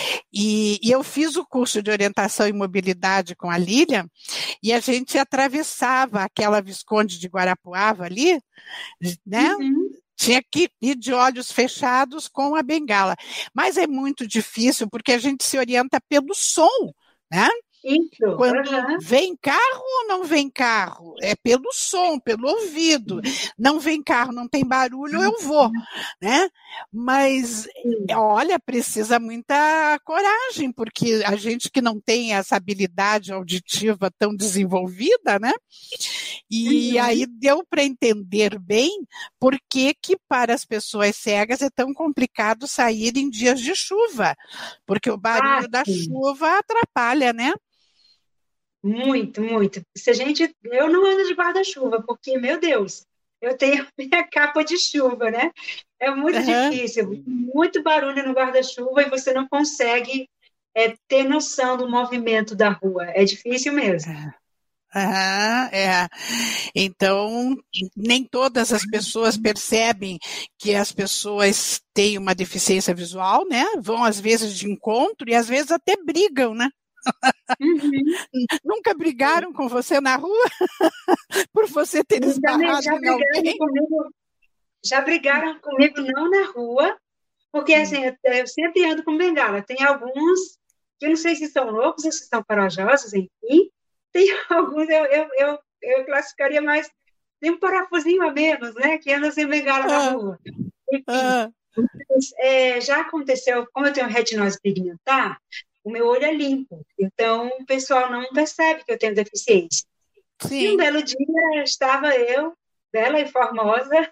e, e eu fiz o curso de orientação e mobilidade com a Lilian, e a gente atravessava aquela Visconde de Guarapuava ali, né? Uhum. Tinha que ir de olhos fechados com a bengala. Mas é muito difícil, porque a gente se orienta pelo som, né? Isso. Quando Uhum. vem carro ou não vem carro? É pelo som, pelo ouvido. Não vem carro, não tem barulho, eu vou, né? Mas, olha, precisa muita coragem, porque a gente que não tem essa habilidade auditiva tão desenvolvida, né? E Uhum. aí deu para entender bem por que que para as pessoas cegas é tão complicado sair em dias de chuva, porque o barulho Ah, da sim. chuva atrapalha, né? Muito, muito. Se a gente, eu não ando de guarda-chuva, porque, meu Deus, eu tenho minha capa de chuva, né? É muito Aham. difícil, muito barulho no guarda-chuva e você não consegue é, ter noção do movimento da rua. É difícil mesmo. Aham, é. Então, nem todas as pessoas percebem que as pessoas têm uma deficiência visual, né? Vão às vezes de encontro e às vezes até brigam, né? Uhum. Nunca brigaram com você na rua por você ter Já, me- esbarrado já em brigaram alguém? comigo, já brigaram comigo não na rua, porque assim, eu, eu sempre ando com bengala. Tem alguns que eu não sei se são loucos ou se são corajosos, enfim. Tem alguns, eu, eu, eu, eu classificaria mais, tem um parafusinho a menos, né? Que anda sem bengala na Ah, rua. Enfim, ah, mas, é, já aconteceu, como eu tenho retinose pigmentar, o meu olho é limpo. Então, o pessoal não percebe que eu tenho deficiência. E um sim. belo dia estava eu, bela e formosa,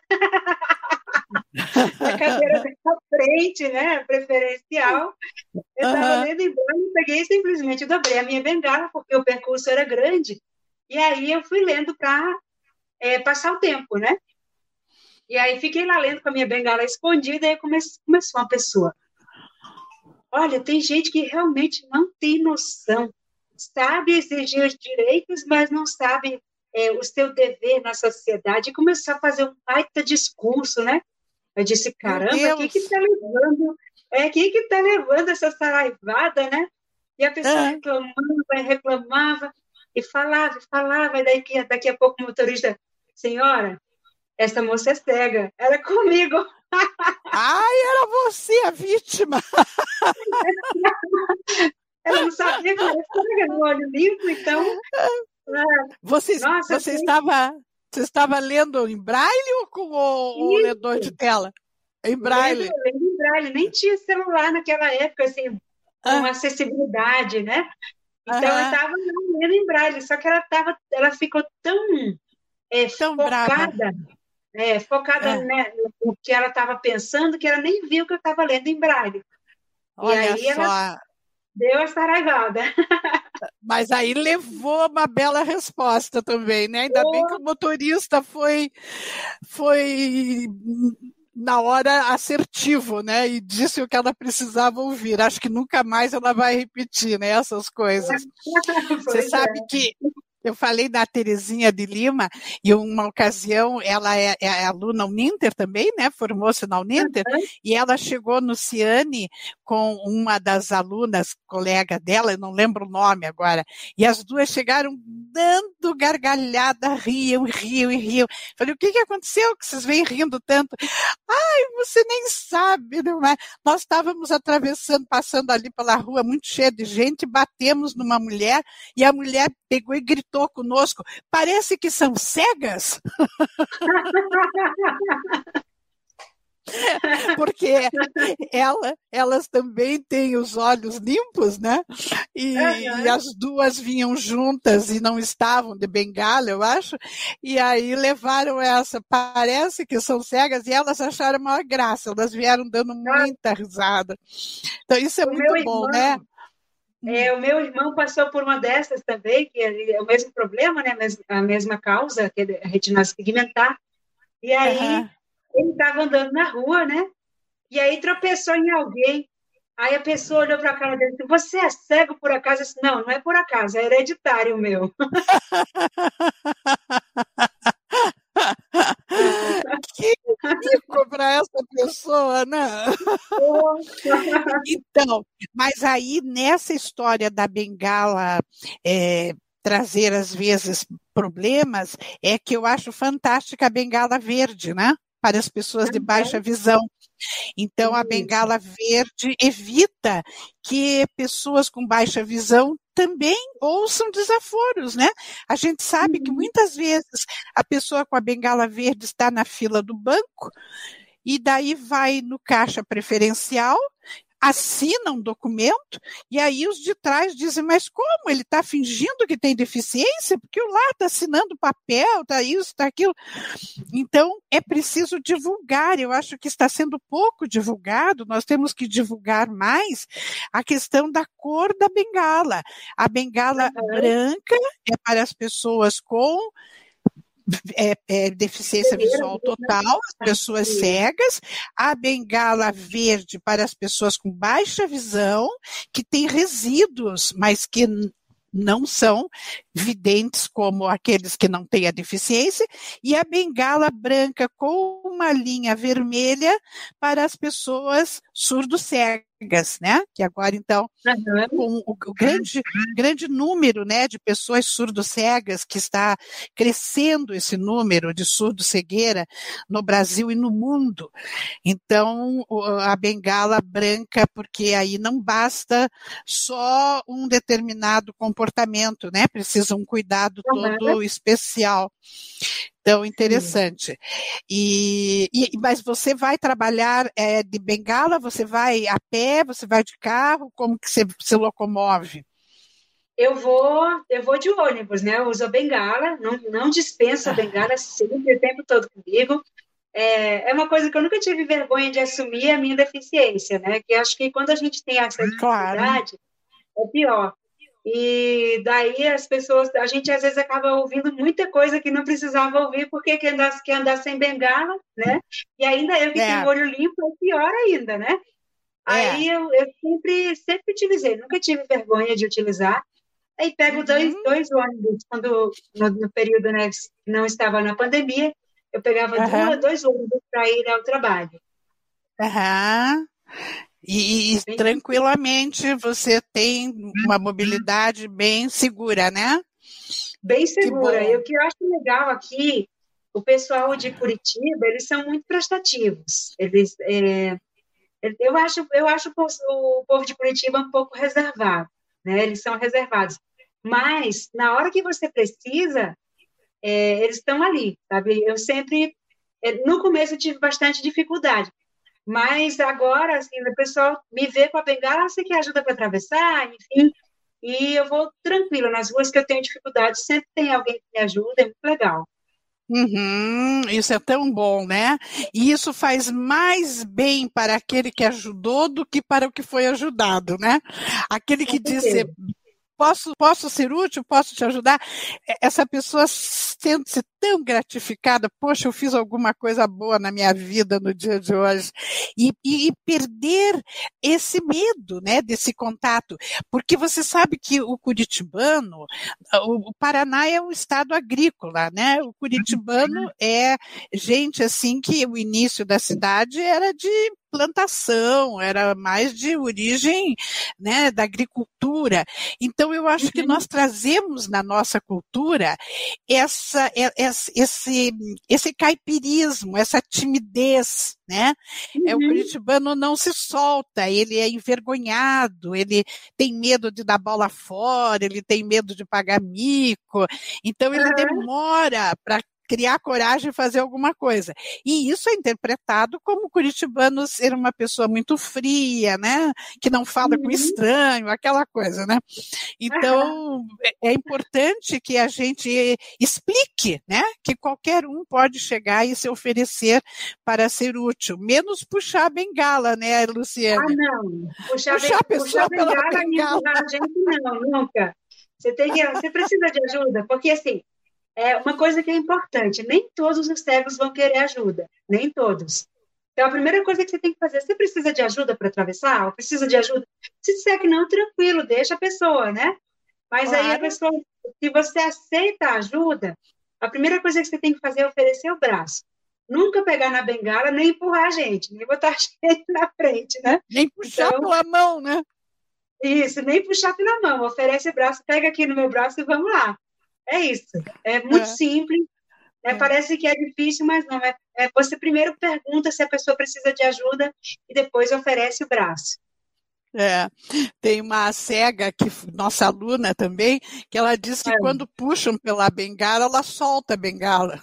na cadeira da frente, né, preferencial. Eu estava Aham. lendo em braille e peguei e simplesmente dobrei a minha bengala, porque o percurso era grande. E aí eu fui lendo para é, passar o tempo, né? E aí fiquei lá lendo com a minha bengala escondida, e aí come- começou uma pessoa. Olha, tem gente que realmente não tem noção, sabe exigir os direitos, mas não sabe é, o seu dever na sociedade. E começou a fazer um baita discurso, né? Eu disse, Meu caramba, quem que Deus. está levando, é, quem que tá levando essa saraivada, né? E a pessoa Ah, reclamava, e reclamava, e falava, e falava, e daqui, daqui a pouco o motorista, senhora, essa moça é cega, era comigo. ai, era você a vítima. Ela não sabia que eu era cega, no olho limpo, então, ah, Você, nossa, você foi estava, você estava lendo em braille ou com o, o ledor de isso. tela? Em Lendo, braille. lendo em braille, nem tinha celular naquela época, assim, com Ah, acessibilidade, né? Então, eu aham. estava lendo em braille, só que ela, tava, ela ficou tão é, Tão braba. focada, é, focada É, né, no que ela estava pensando, que ela nem viu que eu estava lendo em braille. E olha aí ela só. deu a saraivada. Mas aí levou uma bela resposta também, né? Ainda bem que o motorista foi, foi na hora assertivo, né? E disse o que ela precisava ouvir. Acho que nunca mais ela vai repetir, né? Essas coisas. Você Pois sabe é. que eu falei da Terezinha de Lima, e uma ocasião ela é, é aluna Uninter também, né? Formou-se na Uninter, e ela chegou no Ciane com uma das alunas, colega dela, eu não lembro o nome agora, e as duas chegaram dando gargalhada, riam, riam e riam. Falei, o que, que aconteceu que vocês vêm rindo tanto? Ai, você nem sabe, não é? Nós estávamos atravessando, passando ali pela rua, muito cheia de gente, batemos numa mulher, e a mulher pegou e gritou conosco, parece que são cegas. Porque ela, elas também têm os olhos limpos, né? E, e as duas vinham juntas e não estavam de bengala, eu acho, e aí levaram essa, parece que são cegas, e elas acharam uma graça, elas vieram dando muita risada. Então isso é o muito meu bom, irmão, né? É, o meu irmão passou por uma dessas também, que é o mesmo problema, né? A mesma causa, que é a retinose pigmentar. E aí, Uhum. ele estava andando na rua, né? E aí tropeçou em alguém. Aí a pessoa olhou para a cara dele e disse, você é cego por acaso? Eu disse, não, não é por acaso, é hereditário o meu. Que rico para essa pessoa, né? Então, mas aí nessa história da bengala é, trazer às vezes problemas, é que eu acho fantástica a bengala verde, né? para as pessoas de baixa visão. Então, a bengala verde evita que pessoas com baixa visão também ouçam desaforos, né? A gente sabe que muitas vezes a pessoa com a bengala verde está na fila do banco e daí vai no caixa preferencial, assina um documento, e aí os de trás dizem, mas como? Ele está fingindo que tem deficiência? Porque o lá está assinando papel, está isso, está aquilo. Então, é preciso divulgar, eu acho que está sendo pouco divulgado, nós temos que divulgar mais a questão da cor da bengala. A bengala uhum. branca é para as pessoas com É, é, deficiência visual total, as pessoas cegas, a bengala verde para as pessoas com baixa visão, que tem resíduos, mas que não são videntes como aqueles que não têm a deficiência, e a bengala branca com uma linha vermelha para as pessoas surdo-cegas, né? Que agora, então, uhum. com o, o grande, grande número, né, de pessoas surdo-cegas, que está crescendo esse número de surdo-cegueira no Brasil e no mundo. Então, a bengala branca, porque aí não basta só um determinado comportamento, né? Precisa um cuidado todo uhum. especial. Então, interessante. E, e, mas você vai trabalhar é, de bengala? Você vai a pé? Você vai de carro? Como que você se locomove? Eu vou, eu vou de ônibus, né? Eu uso a bengala, não, não dispenso a bengala sempre, o tempo todo comigo. É, é uma coisa que eu nunca tive vergonha de assumir, a minha deficiência, né? Que acho que quando a gente tem essa dificuldade, claro. é pior. E daí as pessoas, a gente às vezes acaba ouvindo muita coisa que não precisava ouvir, porque quer andar, quer andar sem bengala, né? E ainda eu que é. tenho o olho limpo, é pior ainda, né? É. Aí eu, eu sempre, sempre utilizei, nunca tive vergonha de utilizar. Aí pego uhum. dois, dois ônibus, quando no, no período, né, não estava na pandemia, eu pegava uhum. duas, dois ônibus para ir ao trabalho. Aham. Uhum. E, e tranquilamente você tem uma mobilidade bem segura, né? Bem segura. E o que eu acho legal aqui, o pessoal de Curitiba, eles são muito prestativos. Eles, é, eu acho, eu acho o povo de Curitiba um pouco reservado, né? Eles são reservados. Mas, na hora que você precisa, é, eles estão ali, sabe? Eu sempre, no começo eu tive bastante dificuldade, mas agora, assim, o pessoal me vê com a bengala, você quer ajuda para atravessar, enfim, e eu vou tranquila. Nas ruas que eu tenho dificuldade, sempre tem alguém que me ajuda, é muito legal. Uhum, isso é tão bom, né? E isso faz mais bem para aquele que ajudou do que para o que foi ajudado, né? Aquele que disse... Posso, posso ser útil? Posso te ajudar? Essa pessoa sente-se tão gratificada. Poxa, eu fiz alguma coisa boa na minha vida no dia de hoje. E, e, e perder esse medo, né, desse contato. Porque você sabe que o curitibano, o, o Paraná é um estado agrícola, né? O curitibano é gente assim que o início da cidade era de plantação, era mais de origem, né, da agricultura. Então, eu acho que nós trazemos na nossa cultura essa, esse, esse caipirismo, essa timidez, né? Uhum. É, o curitibano não se solta, ele é envergonhado, ele tem medo de dar bola fora, ele tem medo de pagar mico, então ele uhum. demora para criar coragem e fazer alguma coisa. E isso é interpretado como o curitibano ser uma pessoa muito fria, né? Que não fala uhum. com estranho, aquela coisa, né? Então, uhum. é importante que a gente explique, né? Que qualquer um pode chegar e se oferecer para ser útil. Menos puxar a bengala, né, Luciane? Ah, não. Puxar, puxar a pessoa puxar pela bengala, bengala. A gente não, nunca. Você, tem que, você precisa de ajuda, porque assim, é uma coisa que é importante, nem todos os cegos vão querer ajuda, nem todos. Então, a primeira coisa que você tem que fazer, você precisa de ajuda para atravessar? Ou precisa de ajuda? Se disser que não, tranquilo, deixa a pessoa, né? Mas claro. Aí a pessoa, se você aceita a ajuda, a primeira coisa que você tem que fazer é oferecer o braço. Nunca pegar na bengala, nem empurrar a gente, nem botar a gente na frente, né? Nem puxar então, pela mão, né? Isso, nem puxar pela mão. Oferece o braço, pega aqui no meu braço e vamos lá. É isso, é muito é. simples, né? É. Parece que é difícil, mas não, é, É, você primeiro pergunta se a pessoa precisa de ajuda e depois oferece o braço. É, tem uma cega, que nossa aluna também, que ela diz que É. quando puxam pela bengala, ela solta a bengala.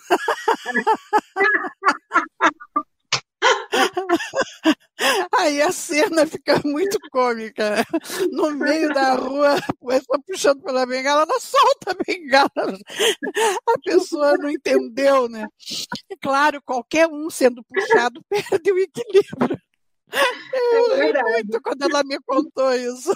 Aí a cena fica muito cômica, né? No meio da rua, a pessoa puxando pela bengala, ela solta a bengala. A pessoa não entendeu, né? E claro, qualquer um sendo puxado perde o equilíbrio. Eu ri muito quando ela me contou isso.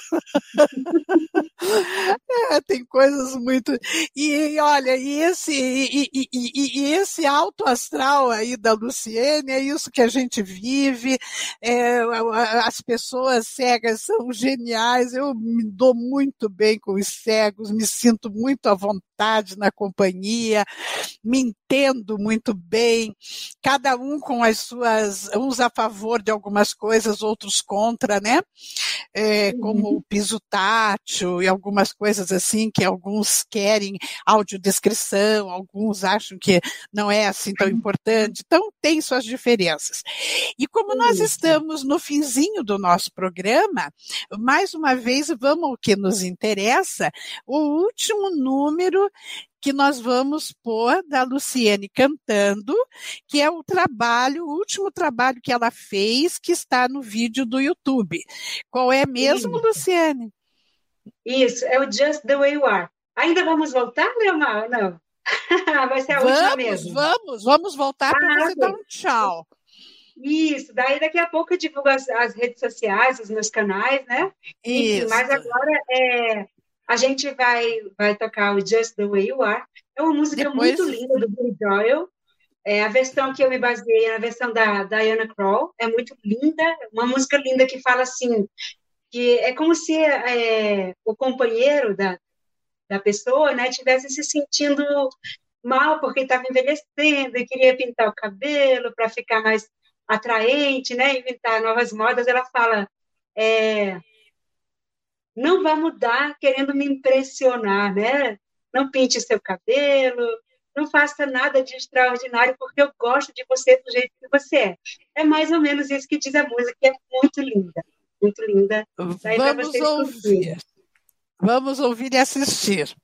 É, tem coisas muito... E olha, e esse, e, e, e, e esse alto astral aí da Luciene, é isso que a gente vive. É, as pessoas cegas são geniais, eu me dou muito bem com os cegos, me sinto muito à vontade na companhia, me entendo muito bem, cada um com as suas, uns a favor de algumas coisas, outros contra, né? É, como uhum. o piso tátil e algumas coisas assim que alguns querem audiodescrição, alguns acham que não é assim tão importante, então tem suas diferenças. E como nós estamos no finzinho do nosso programa, mais uma vez vamos ao que nos interessa, o último número que nós vamos pôr da Luciene cantando, que é o trabalho, o último trabalho que ela fez, que está no vídeo do YouTube. Qual é mesmo, Isso. Luciene? Isso, é o Just the Way You Are. Ainda vamos voltar, Leomar? Não. Vai ser a vamos, última mesmo. Vamos, vamos voltar ah, para você dar um tchau. Isso, daí daqui a pouco eu divulgo as, as redes sociais, os meus canais, né? Enfim, Isso. mas agora é... A gente vai, vai tocar o Just the Way You Are. É uma música Depois... muito linda do Billy Joel. É, a versão que eu me baseei é a versão da Diana Krall. É muito linda, uma música linda que fala assim, que é como se é, o companheiro da, da pessoa, né, tivesse se sentindo mal porque estava envelhecendo e queria pintar o cabelo para ficar mais atraente, né, inventar novas modas. Ela fala... É, não vá mudar querendo me impressionar, né? Não pinte seu cabelo, não faça nada de extraordinário, porque eu gosto de você do jeito que você é. É mais ou menos isso que diz a música, que é muito linda, muito linda. Daí Vamos ouvir. Vamos ouvir e assistir.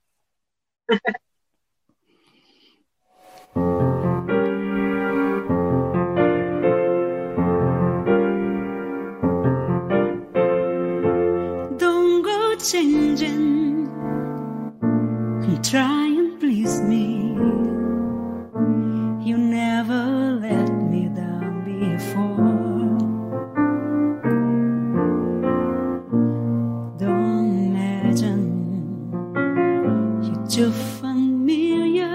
Changing and try and please me. You never let me down before. Don't imagine you're too familiar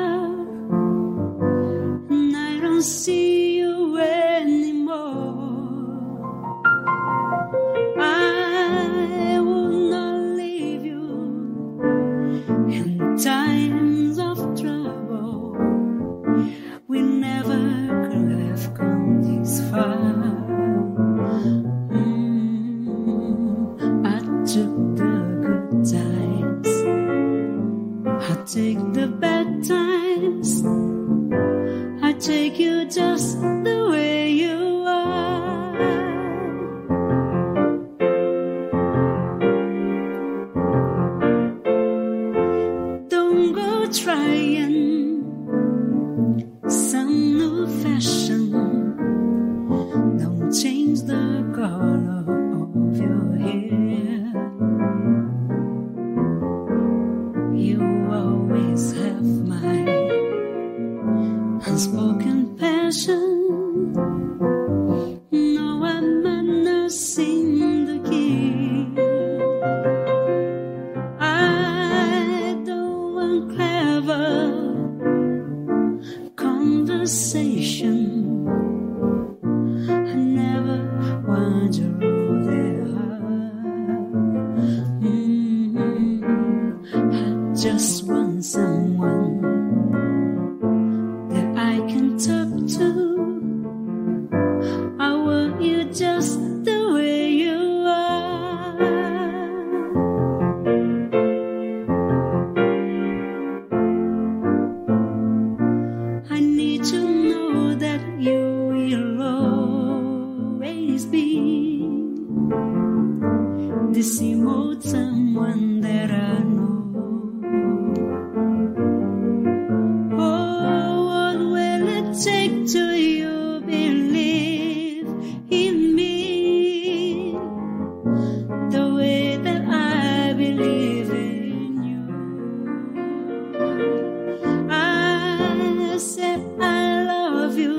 and I don't see you anymore. I will not in times of trouble, we never could have come this far. Mm, I took the good times, I take the bad times, I take you just the way you are. Trying some new fashion. Don't change the color of your hair. You always have my unspoken passion. No, I might not seem to give. I don't want clever conversation. I never want you all that hard. Mm-hmm. I just want someone that I can talk to. I want you just the way you are. I need to know that you always be the same old someone that I know. Oh, what will it take to you believe in me the way that I believe in you? I said I love you,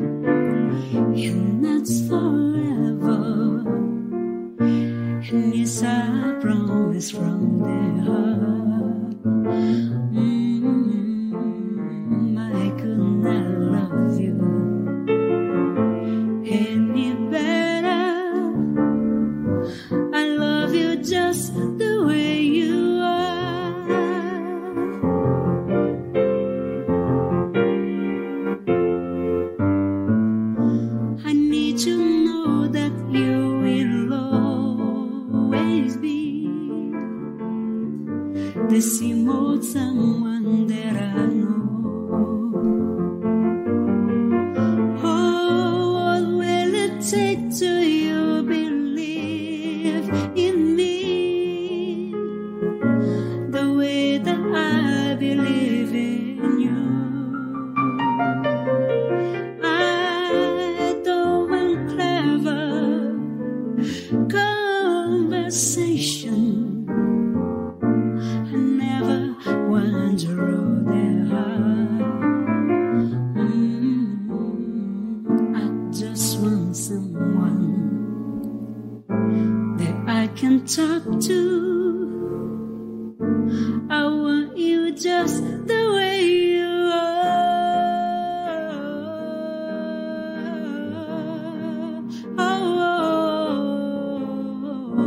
and that's forever. And yes, I promise from the heart, mm-hmm, I could not love you any better. I love you just the way you are. I need to know that you will always be the same old someone that I know. Oh, what will it take to you believe in me the way that I believe in you? I don't want clever conversation. I never want to roll their heart. Mm, I just want someone that I can talk to. I want you just the way you are. Oh, oh, oh,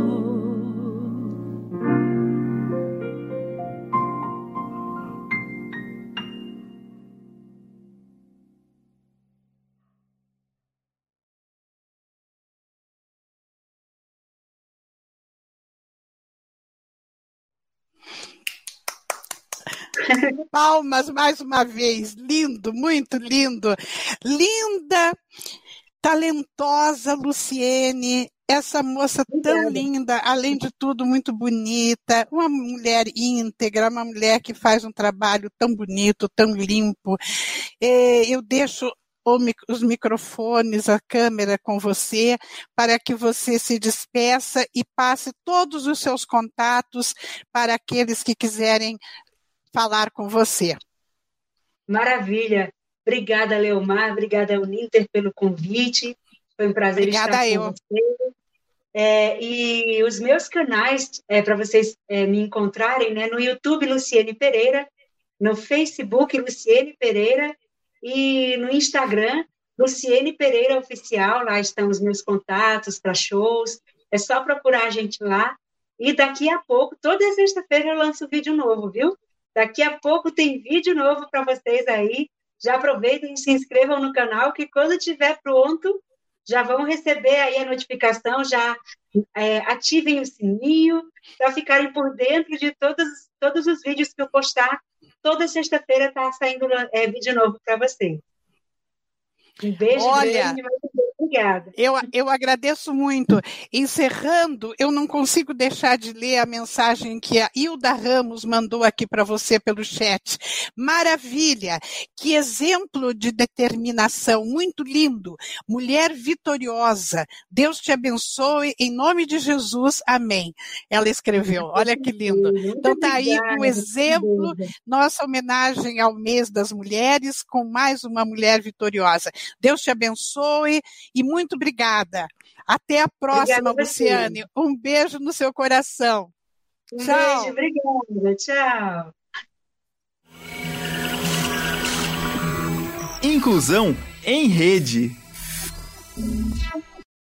Palmas mais uma vez, lindo, muito lindo. Linda, talentosa Luciene, essa moça tão linda, além de tudo muito bonita, uma mulher íntegra, uma mulher que faz um trabalho tão bonito, tão limpo. Eu deixo os microfones, a câmera com você, para que você se despeça e passe todos os seus contatos para aqueles que quiserem falar com você. Maravilha. Obrigada, Leomar. Obrigada, Uninter, pelo convite. Foi um prazer Obrigada estar eu. com você. É, e os meus canais, é, para vocês é, me encontrarem, né, no YouTube, Luciene Pereira, no Facebook, Luciene Pereira, e no Instagram, Luciene Pereira Oficial. Lá estão os meus contatos para shows. É só procurar a gente lá. E daqui a pouco, toda sexta-feira, eu lanço vídeo novo, viu? Daqui a pouco tem vídeo novo para vocês aí. Já aproveitem e se inscrevam no canal, que quando estiver pronto, já vão receber aí a notificação, já é, ativem o sininho, para ficarem por dentro de todos, todos os vídeos que eu postar. Toda sexta-feira está saindo é, vídeo novo para vocês. Um beijo Olha, grande, obrigada. Eu, eu agradeço muito. Encerrando, eu não consigo deixar de ler a mensagem que a Hilda Ramos mandou aqui para você pelo chat. Maravilha! Que exemplo de determinação, muito lindo. Mulher vitoriosa. Deus te abençoe, em nome de Jesus, amém. Ela escreveu, olha que lindo. Então está aí o exemplo, nossa homenagem ao mês das mulheres, com mais uma mulher vitoriosa. Deus te abençoe e muito obrigada. Até a próxima, obrigada, Luciane. Um beijo no seu coração. Um tchau. Beijo, obrigada. Tchau. Inclusão em rede.